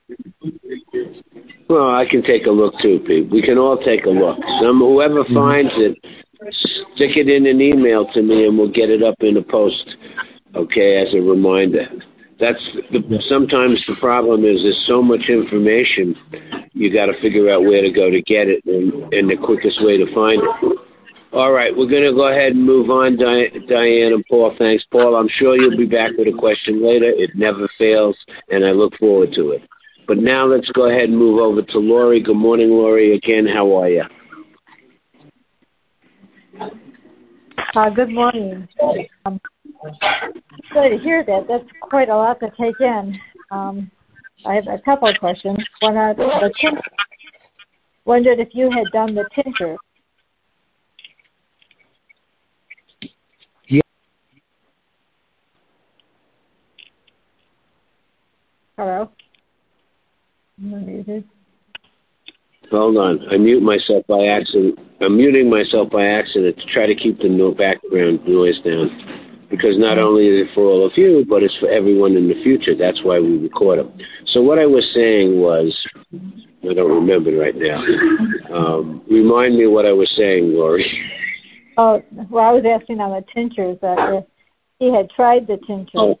Well, I can take a look too, Pete. We can all take a look. Some whoever mm-hmm. finds it, stick it in an email to me, and we'll get it up in a post. Okay, as a reminder. That's the, sometimes the problem is there's so much information, you got to figure out where to go to get it and, and the quickest way to find it. All right, we're going to go ahead and move on, Di- Diane and Paul. Thanks, Paul. I'm sure you'll be back with a question later. It never fails, and I look forward to it. But now let's go ahead and move over to Lori. Good morning, Lori. Again, how are you? Uh, good morning. Um, Good to hear that. That's quite a lot to take in. Um, I have a couple of questions. One, uh, the tincture. Wondered if you had done the tincture. Yeah. Hello? I'm muted. Hold on. I mute myself by accident. I'm muting myself by accident to try to keep the no background noise down. Because not only is it for all of you, but it's for everyone in the future. That's why we record them. So what I was saying was, I don't remember right now. Um, remind me what I was saying, Lori. Oh, well, I was asking on the tinctures that if he had tried the tinctures. Oh,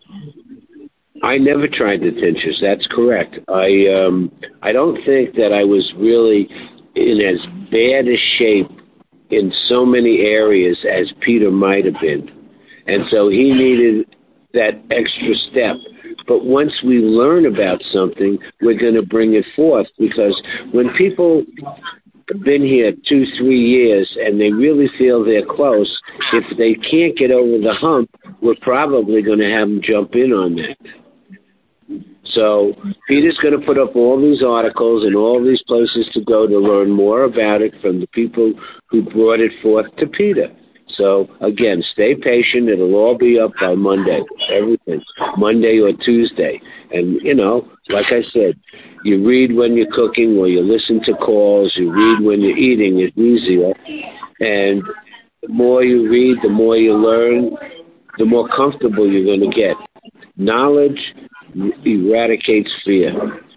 I never tried the tinctures. That's correct. I um, I don't think that I was really in as bad a shape in so many areas as Peter might have been. And so he needed that extra step. But once we learn about something, we're going to bring it forth. Because when people have been here two, three years and they really feel they're close, if they can't get over the hump, we're probably going to have them jump in on that. So Peter's going to put up all these articles and all these places to go to learn more about it from the people who brought it forth to Peter. So, again, stay patient. It'll all be up by Monday, everything, Monday or Tuesday. And, you know, like I said, you read when you're cooking or you listen to calls, you read when you're eating, it's easier. And the more you read, the more you learn, the more comfortable you're going to get. Knowledge eradicates fear.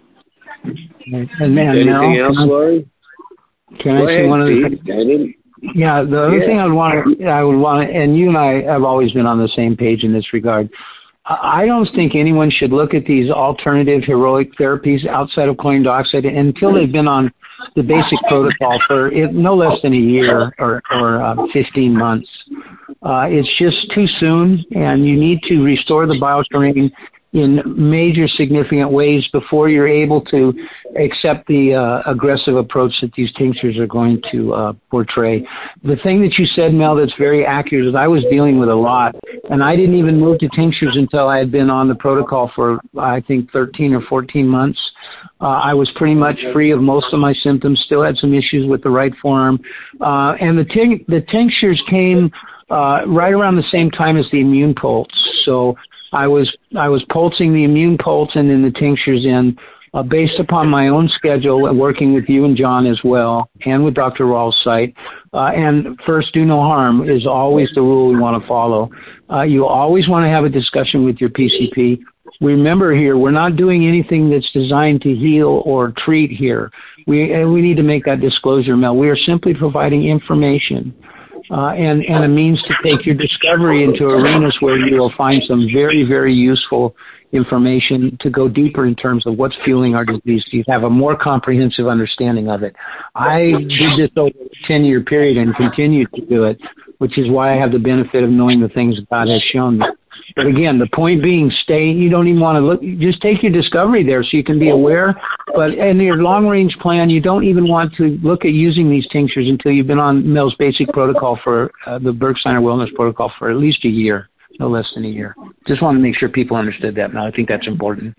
And man, Anything now, else, Lori? Can I say one of the things? Yeah, the other yeah. thing I would want to, I would want to, and you and I have always been on the same page in this regard. I don't think anyone should look at these alternative heroic therapies outside of chlorine dioxide until they've been on the basic protocol for no less than a year or, or uh, fifteen months. Uh, it's just too soon, and you need to restore the bioterrain in major significant ways before you're able to accept the uh, aggressive approach that these tinctures are going to uh, portray. The thing that you said, Mel, that's very accurate is I was dealing with a lot, and I didn't even move to tinctures until I had been on the protocol for, I think, thirteen or fourteen months. Uh, I was pretty much free of most of my symptoms, still had some issues with the right forearm. Uh, and the, tin- the tinctures came uh, right around the same time as the immune pulse. So I was I was pulsing the immune pulse and then the tinctures in uh, based upon my own schedule and working with you and John as well and with Doctor Rawls' site. Uh, and first, do no harm is always the rule we want to follow. Uh, you always want to have a discussion with your P C P. Remember here, we're not doing anything that's designed to heal or treat here. We, and we need to make that disclosure, Mel. We are simply providing information. Uh, and, and a means to take your discovery into arenas where you will find some very, very useful information to go deeper in terms of what's fueling our disease. You have a more comprehensive understanding of it. I did this over a ten-year period and continue to do it, which is why I have the benefit of knowing the things God has shown me. But again, the point being, stay, you don't even want to look, just take your discovery there so you can be aware. But in your long-range plan, you don't even want to look at using these tinctures until you've been on Mel's basic protocol for uh, the Bergsteiner Wellness Protocol for at least a year, no less than a year. Just want to make sure people understood that, Mel. I think that's important.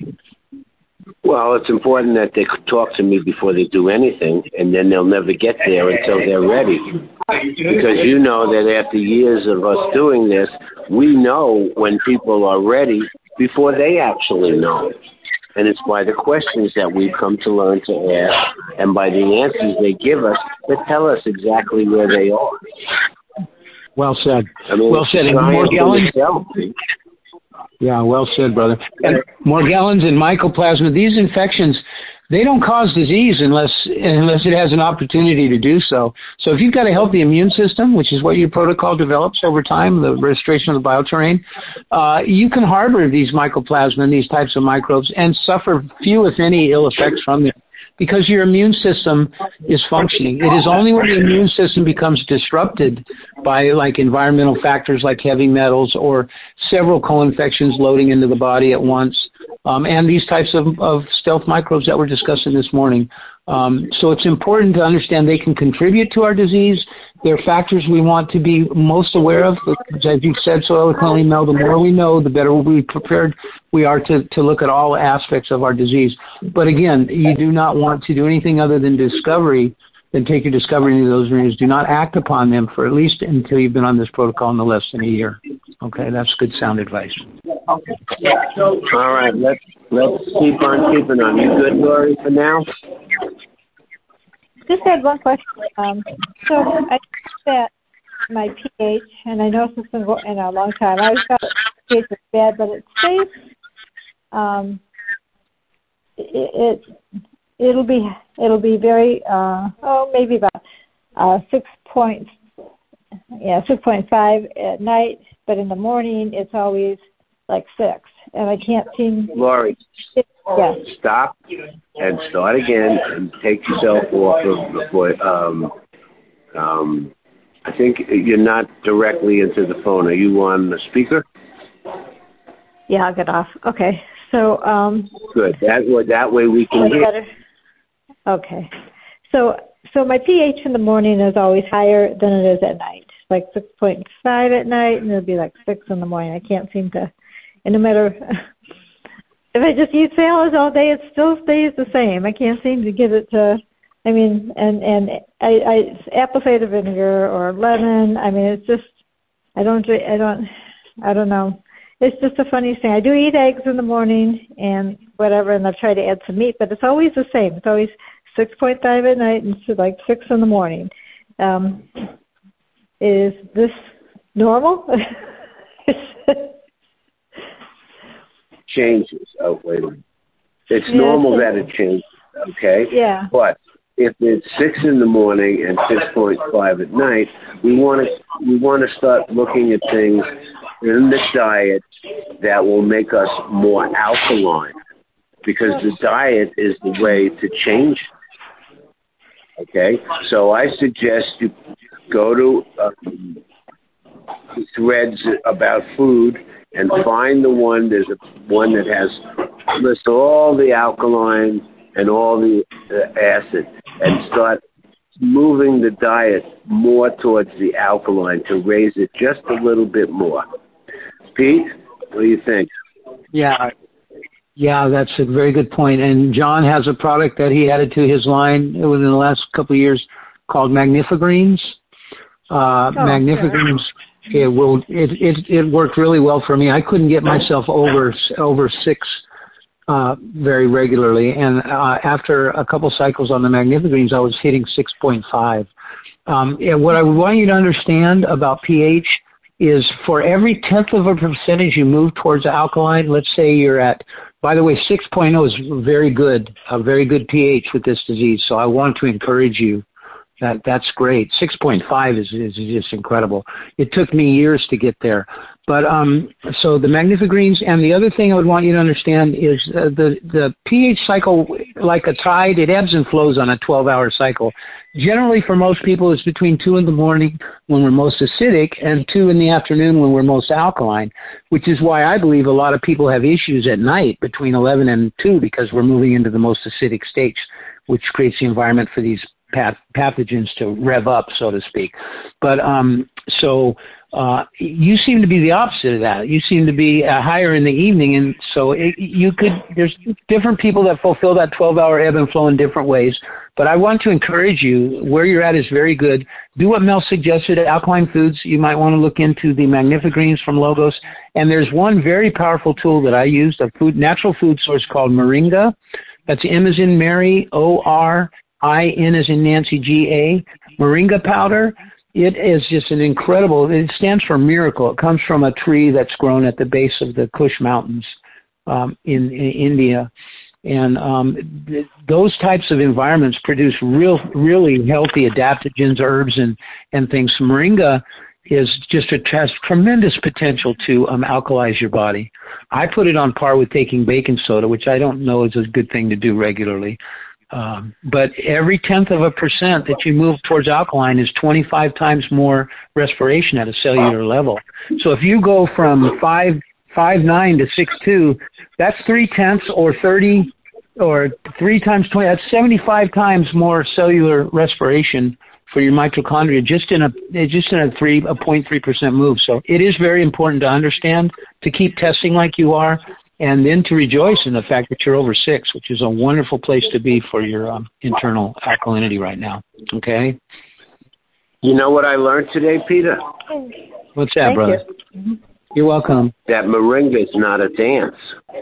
Well, it's important that they talk to me before they do anything, and then they'll never get there until they're ready. Because you know that after years of us doing this, we know when people are ready before they actually know. And it's by the questions that we've come to learn to ask, and by the answers they give us that tell us exactly where they are. Well said. I mean, well said. And more yelling. Yeah, well said, brother. And Morgellons and Mycoplasma, these infections, they don't cause disease unless unless it has an opportunity to do so. So if you've got a healthy immune system, which is what your protocol develops over time, the restoration of the bioterrain, uh, you can harbor these Mycoplasma and these types of microbes and suffer few, if any, ill effects from them, because your immune system is functioning. It is only when the immune system becomes disrupted by like environmental factors like heavy metals or several co-infections loading into the body at once, um, and these types of, of stealth microbes that we're discussing this morning. Um, so it's important to understand they can contribute to our disease. They're factors we want to be most aware of. As you've said so eloquently, Mel, the more we know, the better we'll be prepared we are to, to look at all aspects of our disease. But again, you do not want to do anything other than discovery, then take your discovery into those areas. Do not act upon them for at least until you've been on this protocol no less than a year. Okay, that's good sound advice. All right, let's let's keep on keeping on. You good, Lori, for now? Just had one question. Um, so I think that my pH, and I know this has been in a long time, I always thought pH was bad, but it's safe. Um, it, it it'll be it'll be very uh, oh maybe about uh, six point yeah six point five at night, but in the morning it's always like six, and I can't seem. Lori, yeah. Stop and start again, and take yourself off of the point. Um, um, I think you're not directly into the phone. Are you on the speaker? Yeah, I'll get off. Okay. So um, good. That way, that way we can hear. Better. Okay. So so my pH in the morning is always higher than it is at night. Like six point five at night, and it'll be like six in the morning. I can't seem to. And no matter if I just eat salads all day, it still stays the same. I can't seem to get it to. I mean, and and I, I apple cider vinegar or lemon. I mean, it's just I don't I don't I don't know. It's just a funny thing. I do eat eggs in the morning and whatever, and I've tried to add some meat, but it's always the same. It's always six point five at night and it's like six in the morning. Um, is this normal? Changes. Oh, wait a minute. It's yeah, normal that it changes, okay? Yeah. But if it's six in the morning and six point five at night, we want to we want to start looking at things in the diet that will make us more alkaline, because the diet is the way to change. Okay, so I suggest you go to um, threads about food and find the one. There's a one that has lists all the alkaline and all the uh, acid, and start moving the diet more towards the alkaline to raise it just a little bit more. Pete, what do you think? Yeah, yeah, that's a very good point. And John has a product that he added to his line within the last couple of years called Magnificgreens. Uh, oh, Magnificreens. It will. It, it it worked really well for me. I couldn't get myself over over six uh, very regularly, and uh, after a couple cycles on the Magnificreens, I was hitting six point five. Um, and what I want you to understand about pH is for every tenth of a percentage you move towards alkaline. Let's say you're at. By the way, six point oh is very good, a very good pH with this disease. So I want to encourage you. That that's great. six point five is, is just incredible. It took me years to get there. But um, so the Magnificgreens, and the other thing I would want you to understand is uh, the, the pH cycle, like a tide, it ebbs and flows on a twelve-hour cycle. Generally, for most people, it's between two in the morning when we're most acidic and two in the afternoon when we're most alkaline, which is why I believe a lot of people have issues at night between eleven and two, because we're moving into the most acidic states, which creates the environment for these path- pathogens to rev up, so to speak. But um, so uh, you seem to be the opposite of that. You seem to be uh, higher in the evening, and so it, you could. There's different people that fulfill that twelve-hour ebb and flow in different ways. But I want to encourage you. Where you're at is very good. Do what Mel suggested. Alkaline foods. You might want to look into the Magnificgreens from Logos. And there's one very powerful tool that I used, a food natural food source called Moringa. That's M as in Mary, O R I N as in Nancy, G A. Moringa powder. It is just an incredible, it stands for miracle. It comes from a tree that's grown at the base of the Kush Mountains um, in, in India. And um, th- those types of environments produce real, really healthy adaptogens, herbs, and, and things. Moringa is just a, has tremendous potential to um, alkalize your body. I put it on par with taking baking soda, which I don't know is a good thing to do regularly. Um, but every tenth of a percent that you move towards alkaline is twenty-five times more respiration at a cellular level. So if you go from five five nine to six two, that's three tenths or thirty or three times twenty. That's seventy-five times more cellular respiration for your mitochondria just in a just in a three a point three percent move. So it is very important to understand, to keep testing like you are, and then to rejoice in the fact that you're over six, which is a wonderful place to be for your um, internal alkalinity right now. Okay? You know what I learned today, Peter? What's that, Thank brother? you. You're welcome. That moringa is not a dance.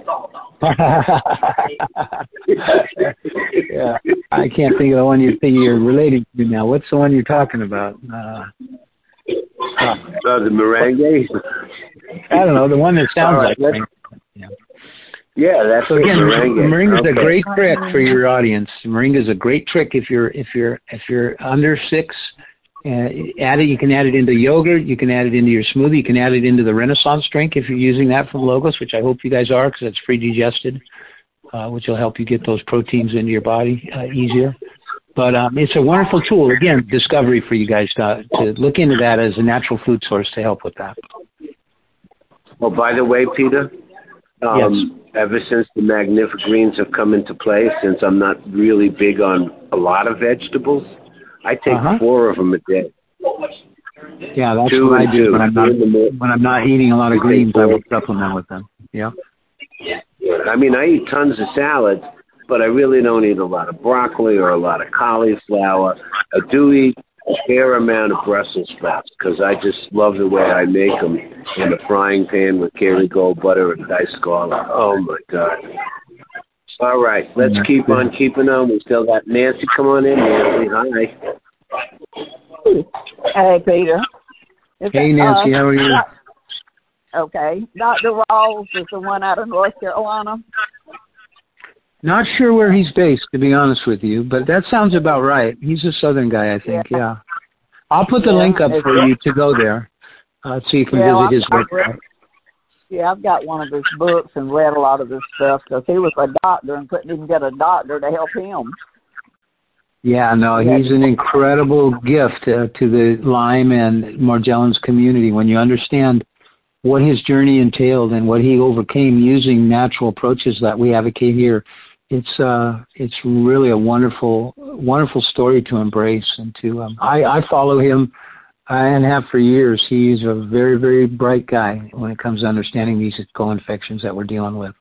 Yeah, I can't think of the one you think you're related to now. What's the one you're talking about? Uh, oh, the merengue? I don't know, the one that sounds All right, like let's- Yeah. Yeah, that's so it, again, merengue. Moringa is Okay. a great trick for your audience. Moringa is a great trick if you're if you're if you're under six. Uh, add it. You can add it into yogurt. You can add it into your smoothie. You can add it into the Renaissance drink if you're using that from Logos, which I hope you guys are, because it's free digested, uh, which will help you get those proteins into your body uh, easier. But um, it's a wonderful tool. Again, discovery for you guys to, to look into that as a natural food source to help with that. Oh, by the way, Peter, um, yes. ever since the Magnific Greens have come into play, since I'm not really big on a lot of vegetables, I take Uh-huh. four of them a day. Yeah, that's Two what I and do two. when I'm not In the mor- when I'm not eating a lot of You take greens. I four. will supplement with them. Yeah. I mean, I eat tons of salads, but I really don't eat a lot of broccoli or a lot of cauliflower. I do eat a fair amount of Brussels sprouts because I just love the way I make them in a frying pan with Kerrygold butter and diced garlic. Oh, my God. All right, let's Yeah. keep on keeping on. We still got Nancy. Come on in, Nancy. Hi. Hey, Peter. It's, Hey, Nancy, uh, how are you? doc- Okay. Doctor Rawls is the one out of North Carolina. Not sure where he's based, to be honest with you, but that sounds about right. He's a Southern guy, I think. Yeah. yeah. I'll put the Yeah, link up it's- for you to go there, uh, so you can Yeah, visit his I've- I've website. read- Yeah, I've got one of his books and read a lot of his stuff because he was a doctor and couldn't even get a doctor to help him. Yeah, no, he's an incredible gift uh, to the Lyme and Morgellons community. When you understand what his journey entailed and what he overcame using natural approaches that we advocate here, it's uh, it's really a wonderful, wonderful story to embrace and to. Um, I, I follow him and have for years. He's a very, very bright guy when it comes to understanding these co-infections that we're dealing with.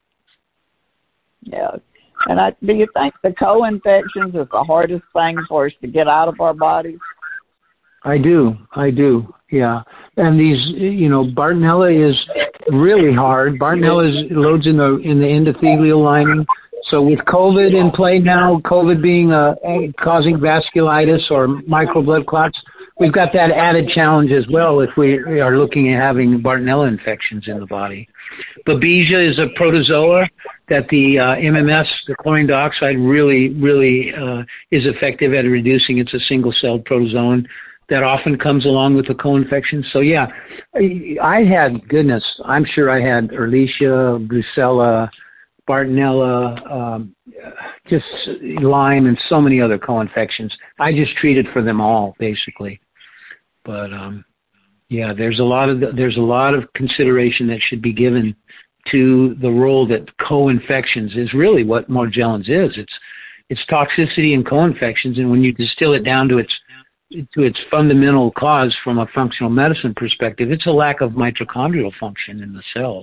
Yeah. And I, do you think the co-infections is the hardest thing for us to get out of our bodies? I do. I do. Yeah. And these, you know, Bartonella is really hard. Bartonella is, loads in the in the endothelial lining. So with COVID in play now, COVID being uh, causing vasculitis or micro blood clots, we've got that added challenge as well if we are looking at having Bartonella infections in the body. Babesia is a protozoa that the uh, M M S, the chlorine dioxide, really, really uh, is effective at reducing. It's a single-celled protozoan that often comes along with the co-infection. So, yeah, I had, goodness, I'm sure I had Ehrlichia, Brucella, Bartonella, um, just Lyme, and so many other co-infections. I just treated for them all, basically. But um, yeah, there's a lot of there's a lot of consideration that should be given to the role that co-infections is really what Morgellons is. It's it's toxicity and co-infections, and when you distill it down to its to its fundamental cause from a functional medicine perspective, it's a lack of mitochondrial function in the cells.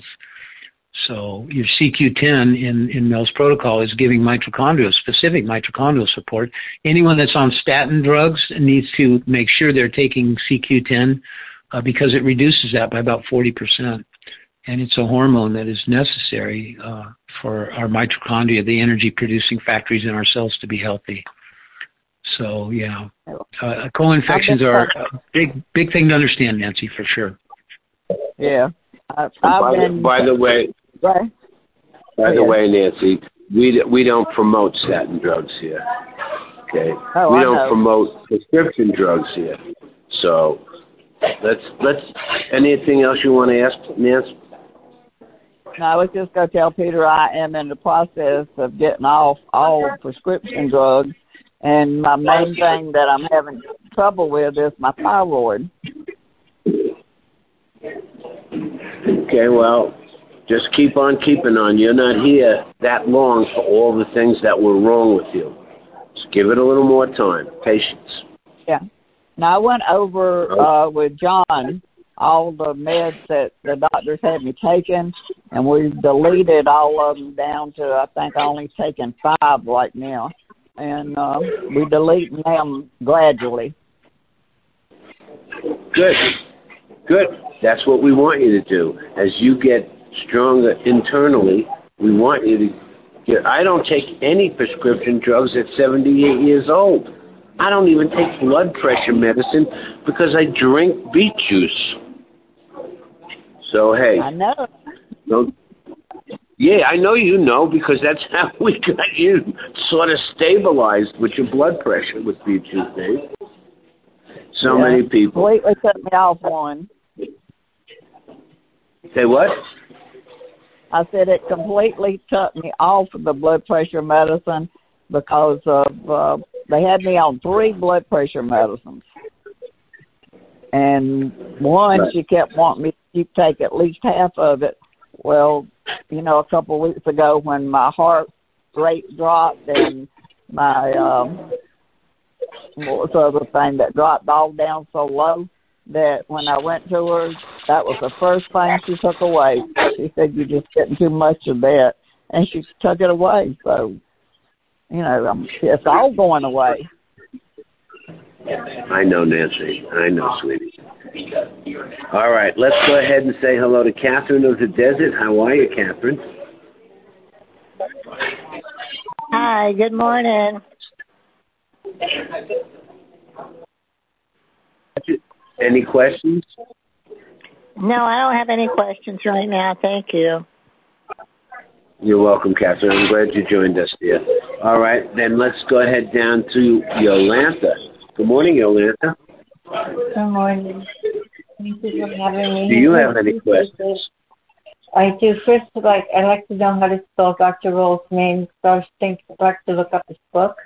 So your C Q ten in, in Mel's protocol is giving mitochondrial, specific mitochondrial support. Anyone that's on statin drugs needs to make sure they're taking C Q ten uh, because it reduces that by about forty percent. And it's a hormone that is necessary uh, for our mitochondria, the energy-producing factories in our cells, to be healthy. So yeah, uh, colon infections are a big big thing to understand, Nancy, for sure. Yeah. I, I've by, been, the, by the way, right? by the yeah. way, Nancy, we we don't promote statin drugs here. Okay, oh, we I don't know. promote prescription drugs here. So let's let's. Anything else you want to ask, Nancy? No, I was just going to tell Peter I am in the process of getting off all prescription drugs, and my main thing that I'm having trouble with is my thyroid. Okay, well, just keep on keeping on. You're not here that long for all the things that were wrong with you. Just give it a little more time. Patience. Yeah. Now, I went over uh, with John all the meds that the doctors had me taking, and we've deleted all of them down to, I think, only taking five right now. And uh, we're deleting them gradually. Good. Good. That's what we want you to do. As you get stronger internally, we want you to get... I don't take any prescription drugs at seventy-eight years old. I don't even take blood pressure medicine because I drink beet juice. So, hey. I know. No, yeah, I know you know because that's how we got you sort of stabilized with your blood pressure with beet juice, Dave. So yeah, many people. Completely cut me off one. Say what? I said it completely cut me off of the blood pressure medicine because of uh, they had me on three blood pressure medicines. And one, right. She kept wanting me to take at least half of it. Well, you know, a couple of weeks ago when my heart rate dropped and my, um, what was the other thing that dropped all down so low that when I went to her, that was the first thing she took away. She said, you're just getting too much of that. And she took it away. So, you know, um, it's all going away. I know, Nancy. I know, sweetie. All right, let's go ahead and say hello to Catherine of the Desert. How are you, Catherine? Hi, good morning. Any questions? No, I don't have any questions right now. Thank you. You're welcome, Catherine. I'm glad you joined us, dear. All right, then let's go ahead down to Yolanta. Good morning, Yolanta. Good morning. Thank you for having me. Do you have any questions? I do. First, like, I'd like to know how to spell Doctor Roll's name, so I was thinking back to look up his book.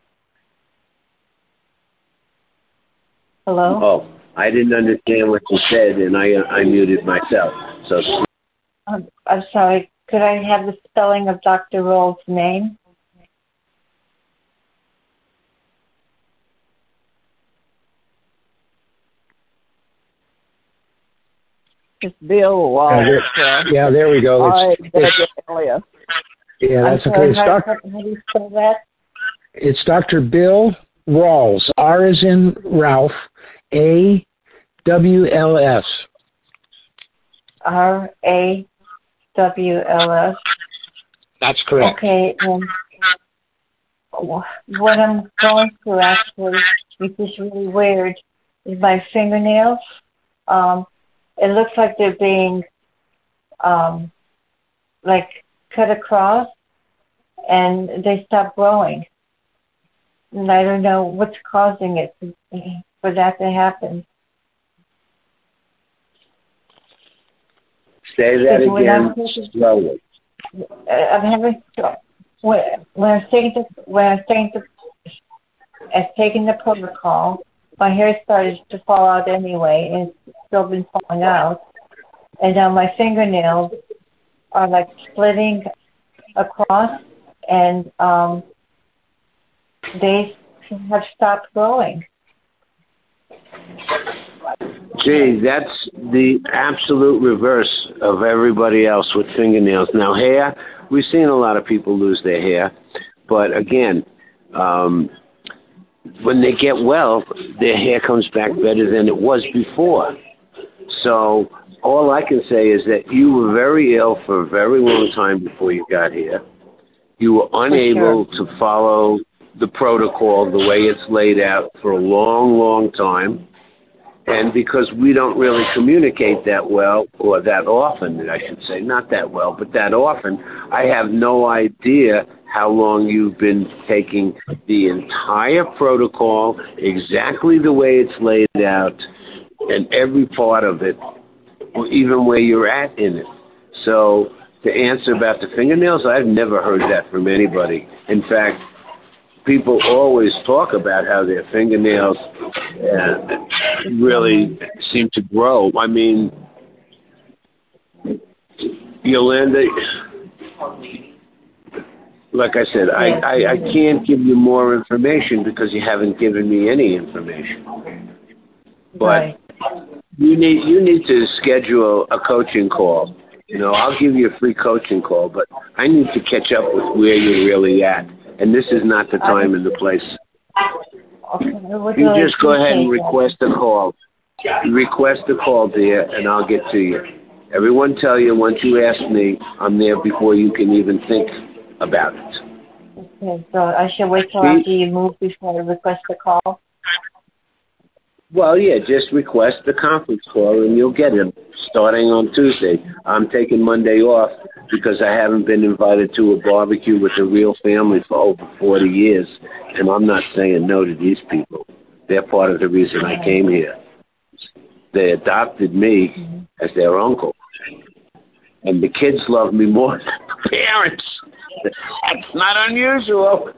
Hello? Oh, I didn't understand what you said, and I uh, I muted myself. So, um, I'm sorry. Could I have the spelling of Doctor Roll's name? It's Bill. Uh, yeah, there, yeah, there we go. It's, it's, yeah, that's I'm okay. sorry, It's, how, doc, how do you spell that? It's Doctor Bill Rawls. R is in Ralph. A W L S. R A W L S. That's correct. Okay. Um, what I'm going through actually, which is really weird, is my fingernails. Um, it looks like they're being um, like cut across, and they stop growing. And I don't know what's causing it to, for that to happen. Say that again slowly. I'm having when when I'm taking the when I'm taking the I've taken the protocol. My hair started to fall out anyway, and it's still been falling out. And now my fingernails are like splitting across, and um, they have stopped growing. Gee, that's the absolute reverse of everybody else with fingernails. Now, hair, we've seen a lot of people lose their hair, but again, um, when they get well, their hair comes back better than it was before. So all I can say is that you were very ill for a very long time before you got here. You were unable sure. to follow the protocol the way it's laid out for a long, long time. And because we don't really communicate that well, or that often, I should say, not that well, but that often, I have no idea how long you've been taking the entire protocol exactly the way it's laid out and every part of it, or even where you're at in it. So to answer about the fingernails, I've never heard that from anybody. In fact, people always talk about how their fingernails uh, really seem to grow. I mean, Yolanda, like I said, I, I, I can't give you more information because you haven't given me any information. But Right. you need you need to schedule a coaching call. You know, I'll give you a free coaching call, but I need to catch up with where you're really at. And this is not the time and the place. Okay. What do You I just go ahead and appreciate request a call. Request a call, dear, and I'll get to you. Everyone tell you, once you ask me, I'm there before you can even think about it. that? Okay, so I should wait till Please? after you move before I request the call? Well, yeah, just request the conference call and you'll get it starting on Tuesday. I'm taking Monday off because I haven't been invited to a barbecue with a real family for over forty years, and I'm not saying no to these people. They're part of the reason I came here. They adopted me as their uncle, and the kids love me more than the parents. That's not unusual.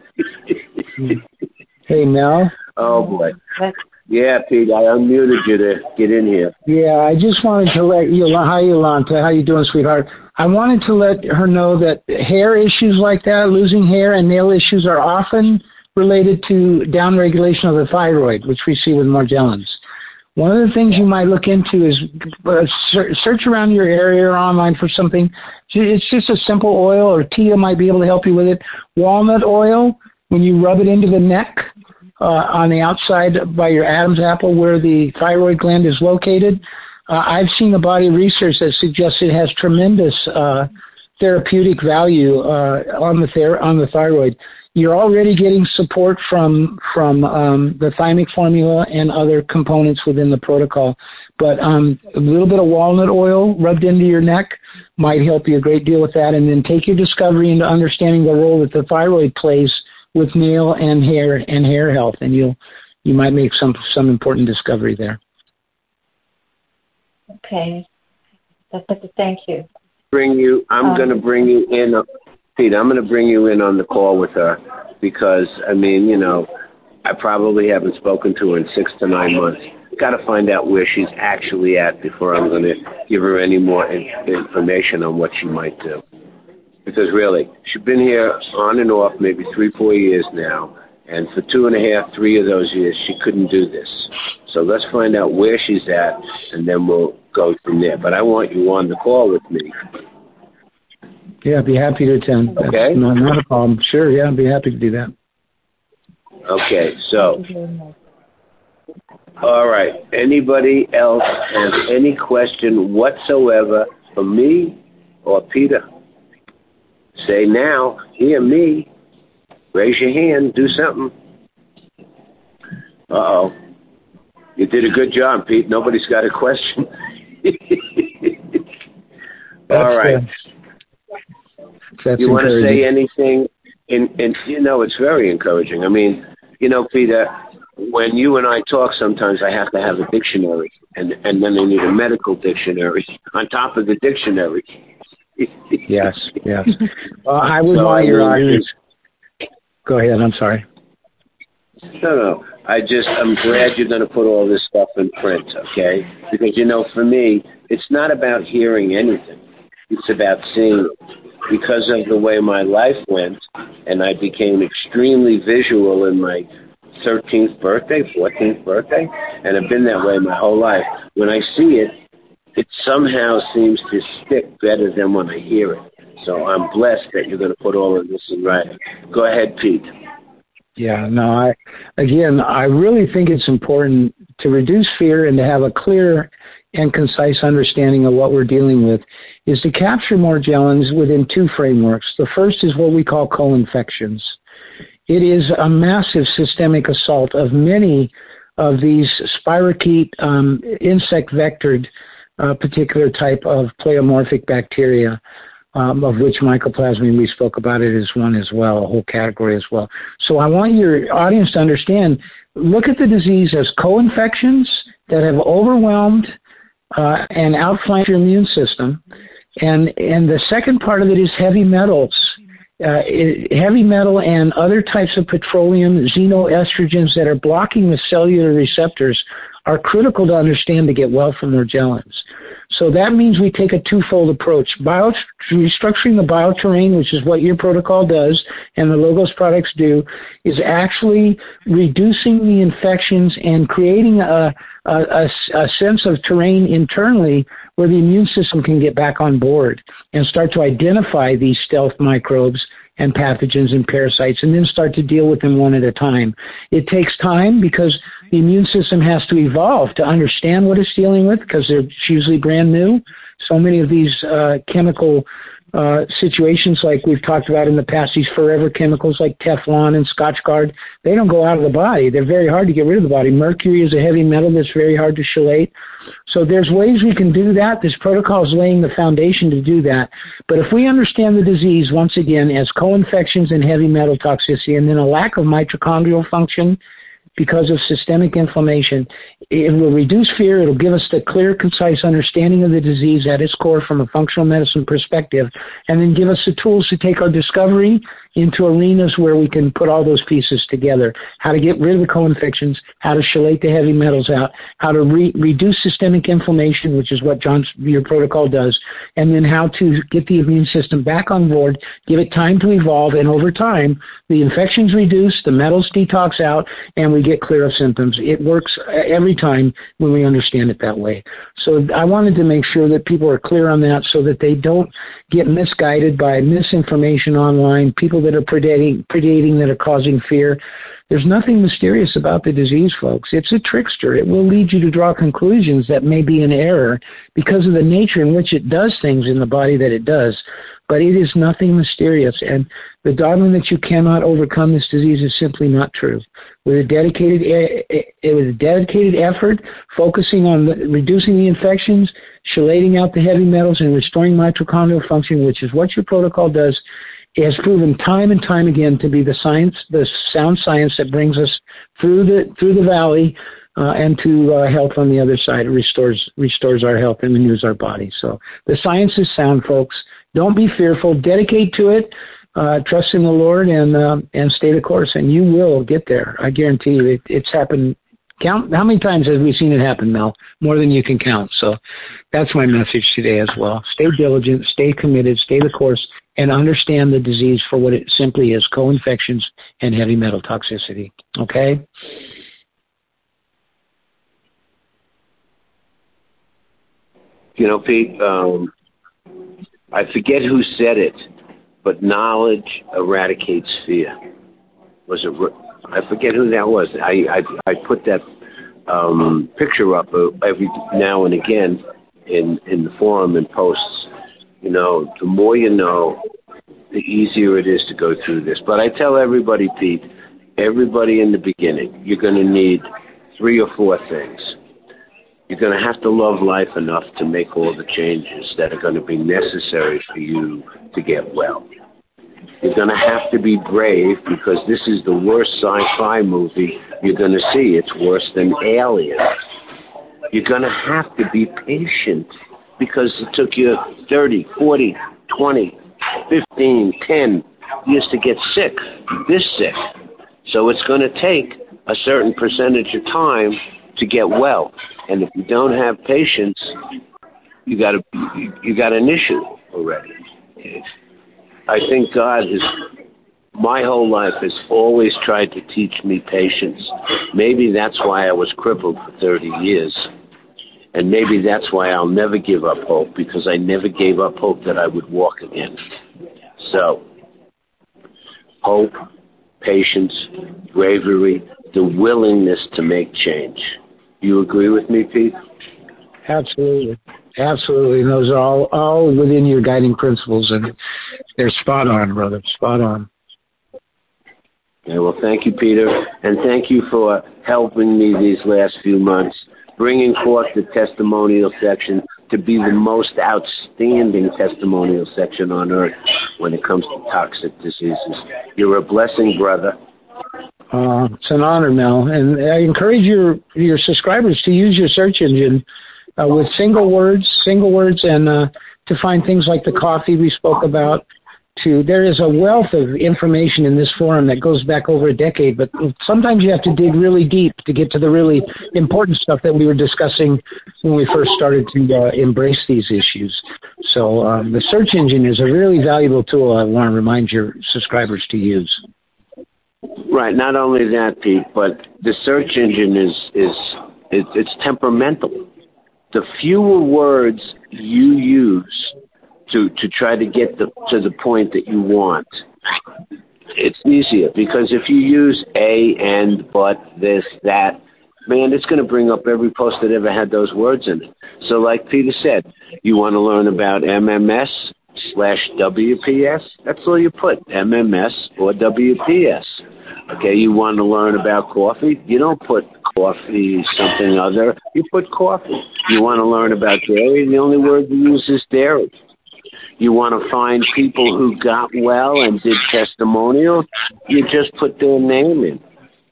Hey, Mel. Oh, boy. Yeah, Pete, I unmuted you to get in here. Yeah, I just wanted to let you, hi Yolanta, how you doing, sweetheart? I wanted to let her know that hair issues like that, losing hair and nail issues are often related to downregulation of the thyroid, which we see with Morgellons. One of the things you might look into is uh, search around your area or online for something. It's just a simple oil, or Tia might be able to help you with it. Walnut oil, when you rub it into the neck, Uh, on the outside by your Adam's apple where the thyroid gland is located. Uh, I've seen a body of research that suggests it has tremendous uh, therapeutic value uh, on the ther- on the thyroid. You're already getting support from from um, the thymic formula and other components within the protocol, but um, a little bit of walnut oil rubbed into your neck might help you a great deal with that. And then take your discovery into understanding the role that the thyroid plays with nail and hair and hair health, and you'll you might make some some important discovery there. Okay. That's it. Thank you. Bring you. I'm Um, going to bring you in, Pete. I'm going to bring you in on the call with her because I mean, you know, I probably haven't spoken to her in six to nine months. Got to find out where she's actually at before I'm going to give her any more in, information on what she might do. Because really, she's been here on and off maybe three, four years now, and for two and a half, three of those years, she couldn't do this. So let's find out where she's at, and then we'll go from there. But I want you on the call with me. Yeah, I'd be happy to attend. Okay. That's not, not a problem. Sure, yeah, I'd be happy to do that. Okay, so, all right. Anybody else has any question whatsoever for me or Peter? Say now, hear me. Raise your hand, do something. Uh-oh. You did a good job, Pete. Nobody's got a question. All right. Uh, that's you want to say encouraging. anything? And, and, you know, it's very encouraging. I mean, you know, Peter, when you and I talk, sometimes I have to have a dictionary, and, and then I need a medical dictionary on top of the dictionary. Yes, yes. Well, I would So, want I your mean, audience. Go ahead. I'm sorry. No, no. I just, I'm glad you're going to put all this stuff in print, okay? Because, you know, for me, it's not about hearing anything. It's about seeing it. Because of the way my life went, and I became extremely visual in my thirteenth birthday, fourteenth birthday, and I've been that way my whole life. When I see it, it somehow seems to stick better than when I hear it. So I'm blessed that you're going to put all of this in writing. Go ahead, Pete. Yeah, no, I, again, I really think it's important to reduce fear and to have a clear and concise understanding of what we're dealing with is to capture Morgellons within two frameworks. The first is what we call co-infections. It is a massive systemic assault of many of these spirochete um, insect-vectored uh, particular type of pleomorphic bacteria, um, of which mycoplasma, we spoke about it, is one as well, a whole category as well. So I want your audience to understand, look at the disease as co-infections that have overwhelmed uh, and outflanked your immune system. And, and the second part of it is heavy metals. Uh, it, heavy metal and other types of petroleum, xenoestrogens that are blocking the cellular receptors are critical to understand to get well from Morgellons. So that means we take a twofold approach. Bio, restructuring the bioterrain, which is what your protocol does and the Logos products do, is actually reducing the infections and creating a, a, a, a sense of terrain internally where the immune system can get back on board and start to identify these stealth microbes and pathogens and parasites, and then start to deal with them one at a time. It takes time because the immune system has to evolve to understand what it's dealing with, because they're usually brand new. So many of these uh, chemical uh, situations, like we've talked about in the past, these forever chemicals like Teflon and Scotchgard, they don't go out of the body. They're very hard to get rid of the body. Mercury is a heavy metal that's very hard to chelate. So there's ways we can do that. This protocol is laying the foundation to do that. But if we understand the disease, once again, as co-infections and heavy metal toxicity, and then a lack of mitochondrial function because of systemic inflammation, it will reduce fear. It'll give us the clear, concise understanding of the disease at its core from a functional medicine perspective, and then give us the tools to take our discovery into arenas where we can put all those pieces together. How to get rid of the co-infections, how to chelate the heavy metals out, how to re- reduce systemic inflammation, which is what John's, your protocol does, and then how to get the immune system back on board, give it time to evolve, and over time, the infections reduce, the metals detox out, and we get clear of symptoms. It works every time when we understand it that way. So I wanted to make sure that people are clear on that so that they don't get misguided by misinformation online, people that are predating, predating that are causing fear. There's nothing mysterious about the disease, folks. It's a trickster. It will lead you to draw conclusions that may be in error because of the nature in which it does things in the body that it does. But it is nothing mysterious. And the dogma that you cannot overcome this disease is simply not true. With a dedicated, with a dedicated effort, focusing on reducing the infections, chelating out the heavy metals, and restoring mitochondrial function, which is what your protocol does, it has proven time and time again to be the science, the sound science that brings us through the through the valley uh, and to uh, health on the other side. It restores restores our health and renews our body. So the science is sound, folks. Don't be fearful. Dedicate to it. Uh, trust in the Lord and uh, and stay the course, and you will get there. I guarantee you. It, it's happened. Count how many times have we seen it happen, Mel? More than you can count. So that's my message today as well. Stay diligent, stay committed, stay the course, and understand the disease for what it simply is: co-infections and heavy metal toxicity. Okay. You know, Pete. Um, I forget who said it, but knowledge eradicates fear. Was it? I forget who that was. I I, I put that um, picture up every now and again in in the forum and posts. You know, the more you know, the easier it is to go through this. But I tell everybody, Pete, everybody in the beginning, you're going to need three or four things. You're going to have to love life enough to make all the changes that are going to be necessary for you to get well. You're going to have to be brave because this is the worst sci-fi movie you're going to see. It's worse than Alien. You're going to have to be patient because it took you thirty, forty, twenty, fifteen, ten years to get sick, this sick. So it's going to take a certain percentage of time to get well. And if you don't have patience, you got a, you got an issue already. I think God has, my whole life has always tried to teach me patience. Maybe that's why I was crippled for thirty years. And maybe that's why I'll never give up hope, because I never gave up hope that I would walk again. So, hope, patience, bravery, the willingness to make change. You agree with me, Pete? Absolutely. Absolutely. And those are all, all within your guiding principles, and they're spot on, brother. Spot on. Okay, well, thank you, Peter, and thank you for helping me these last few months, bringing forth the testimonial section to be the most outstanding testimonial section on earth when it comes to toxic diseases. You're a blessing, brother. Uh, it's an honor, Mel, and I encourage your your subscribers to use your search engine uh, with single words, single words, and uh, to find things like the coffee we spoke about. To there is a wealth of information in this forum that goes back over a decade, but sometimes you have to dig really deep to get to the really important stuff that we were discussing when we first started to uh, embrace these issues. So um, the search engine is a really valuable tool I want to remind your subscribers to use. Right. Not only that, Pete, but the search engine is is it, it's temperamental. The fewer words you use to to try to get the, to the point that you want, it's easier, because if you use a, and, but, this, that, man, it's going to bring up every post that ever had those words in it. So like Peter said, you want to learn about M M S slash W P S, that's all you put, M M S or W P S. Okay, you want to learn about coffee, you don't put coffee something other, you put coffee. You want to learn about dairy, the only word you use is dairy. You want to find people who got well and did testimonial, you just put their name in.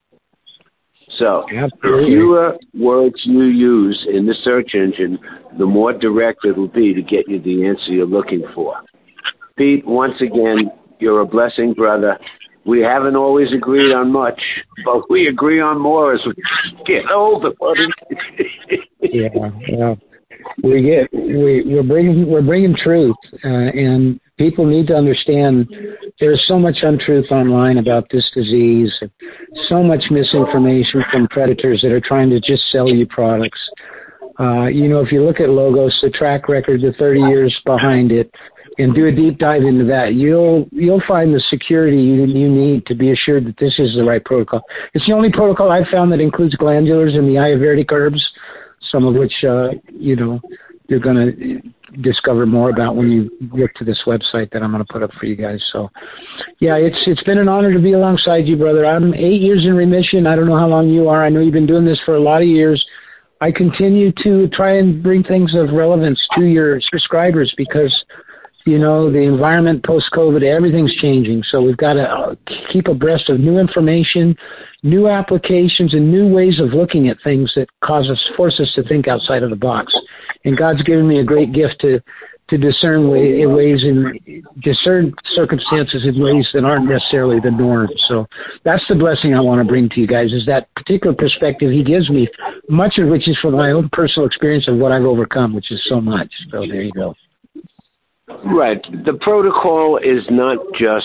So the fewer words you use in the search engine, the more direct it will be to get you the answer you're looking for. Pete, once again, you're a blessing, brother. We haven't always agreed on much, but we agree on more as we get older, buddy. yeah, yeah. We get we we're bringing we're bringing truth, uh, and people need to understand there's so much untruth online about this disease, so much misinformation from predators that are trying to just sell you products. Uh, you know, if you look at Logos, the track record, the thirty years behind it, and do a deep dive into that, you'll you'll find the security you, you need to be assured that this is the right protocol. It's the only protocol I've found that includes glandulars and the Ayurvedic herbs, some of which, uh, you know, you're going to discover more about when you look to this website that I'm going to put up for you guys. So, yeah, it's it's been an honor to be alongside you, brother. I'm eight years in remission. I don't know how long you are. I know you've been doing this for a lot of years. I continue to try and bring things of relevance to your subscribers because, you know, the environment post-COVID, everything's changing. So we've got to keep abreast of new information, new applications, and new ways of looking at things that cause us, force us to think outside of the box. And God's given me a great gift to, to discern way, ways in discern circumstances in ways that aren't necessarily the norm. So that's the blessing I want to bring to you guys, is that particular perspective He gives me, much of which is from my own personal experience of what I've overcome, which is so much. So there you go. Right. The protocol is not just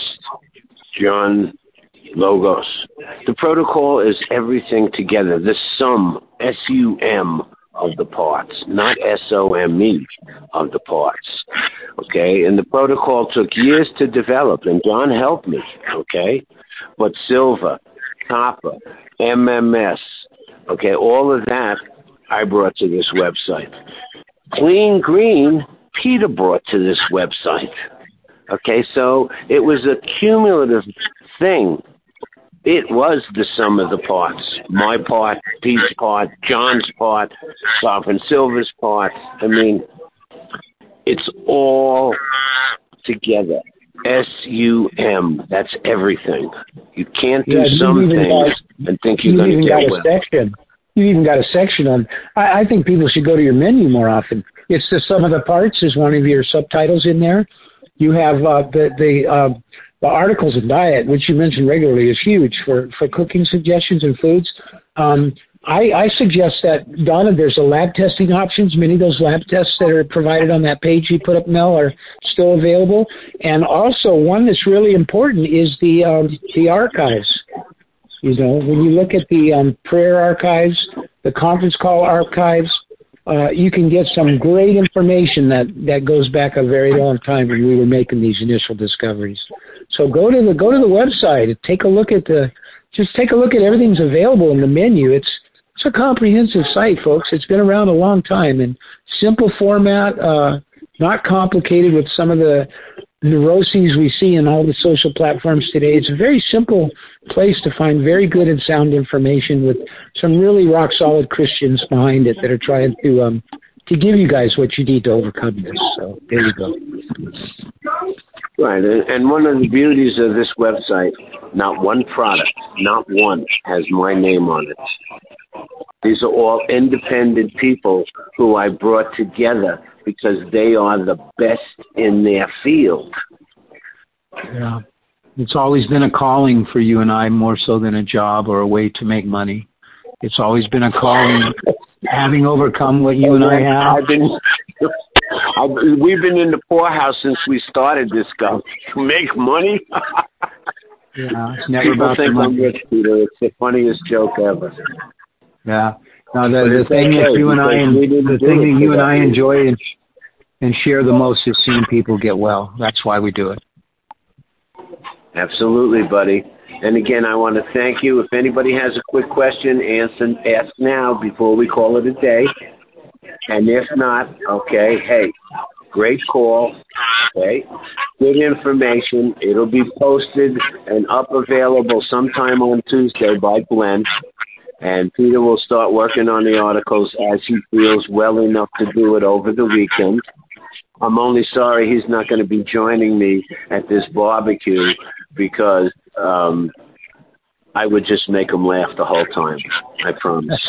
John Logos. The protocol is everything together, the sum, S U M, of the parts, not S O M E of the parts. Okay? And the protocol took years to develop, and John helped me, okay? But silver, copper, M M S, okay, all of that I brought to this website. Clean green, Peter brought to this website. Okay, so it was a cumulative thing. It was the sum of the parts. My part, Pete's part, John's part, Copper and Silver's part. I mean, it's all together. S U M. That's everything. You can't do yeah, some things got, and think you're going to get well. Section. You even got a section on, I, I think people should go to your menu more often. It's the sum of the parts is one of your subtitles in there. You have uh, the the, uh, the articles of diet, which you mentioned regularly, is huge for, for cooking suggestions and foods. Um, I, I suggest that, Donna, there's a lab testing options. Many of those lab tests that are provided on that page you put up, Mel, are still available. And also one that's really important is the um, the archives. You know, when you look at the um, prayer archives, the conference call archives, Uh, you can get some great information that, that goes back a very long time when we were making these initial discoveries. So go to the go to the website and take a look at the just take a look at everything's available in the menu. It's it's a comprehensive site, folks. It's been around a long time, and simple format, uh, not complicated with some of the neuroses we see in all the social platforms today. It's a very simple place to find very good and sound information with some really rock solid Christians behind it that are trying to um, to give you guys what you need to overcome this. So there you go. Right, and one of the beauties of this website, not one product, not one, has my name on it. These are all independent people who I brought together because they are the best in their field. Yeah. It's always been a calling for you and I, more so than a job or a way to make money. It's always been a calling, having overcome what you and I have. I've been, I've, we've been in the poorhouse since we started this stuff. Make money? Yeah, it's never People about think the money. I'm rich, Peter. It's the funniest joke ever. Yeah. No, the, the thing okay, that you and I, the thing that you and I reason. enjoy and, and share the most is seeing people get well. That's why we do it. Absolutely, buddy. And again, I want to thank you. If anybody has a quick question, answer, ask now before we call it a day. And if not, okay, hey, great call. Okay, good information. It'll be posted and up available sometime on Tuesday by Glenn. And Peter will start working on the articles as he feels well enough to do it over the weekend. I'm only sorry he's not going to be joining me at this barbecue because um, I would just make him laugh the whole time. I promise.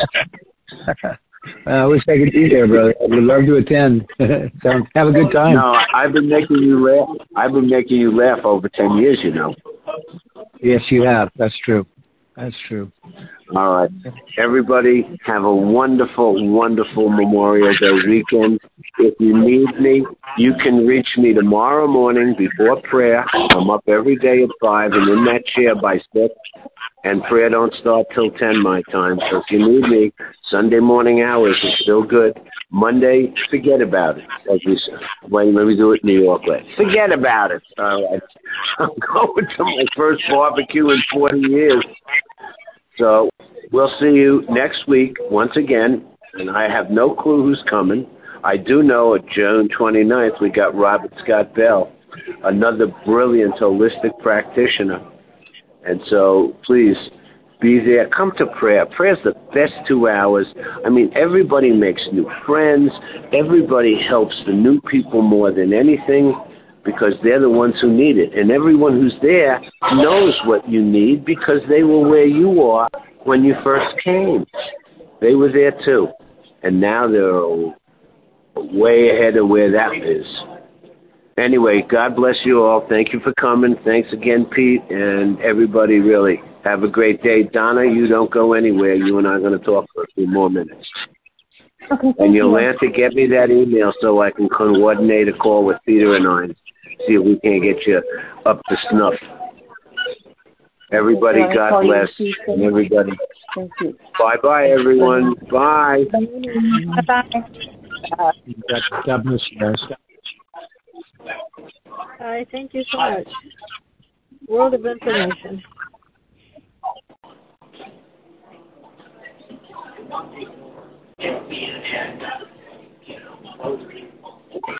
I wish I could be there, brother. I would love to attend. So have a good time. No, I've been making you laugh. I've been making you laugh over ten years, you know. Yes, you have. That's true. That's true. All right. Everybody have a wonderful, wonderful Memorial Day weekend. If you need me, you can reach me tomorrow morning before prayer. I'm up every day at five and in that chair by six. And prayer don't start till ten my time. So if you need me, Sunday morning hours is still good. Monday, forget about it. As we say. Wait, let me do it New York way. Forget about it. All right. I'm going to my first barbecue in forty years. So we'll see you next week once again. And I have no clue who's coming. I do know at June twenty-ninth we got Robert Scott Bell, another brilliant holistic practitioner. And so please be there. Come to prayer. Prayer's the best two hours. I mean, everybody makes new friends. Everybody helps the new people more than anything because they're the ones who need it. And everyone who's there knows what you need because they were where you are when you first came. They were there too. And now they're way ahead of where that is. Anyway, God bless you all. Thank you for coming. Thanks again, Pete, and everybody, really. Have a great day. Donna, you don't go anywhere. You and I are going to talk for a few more minutes. Okay, and Yolanta, you. get me that email so I can coordinate a call with Peter and I. See if we can get you up to snuff. Everybody, God bless. And everybody. Thank you. Bye-bye, everyone. Bye. Bye-bye. God bless you guys. Hi, thank you so much. World of information.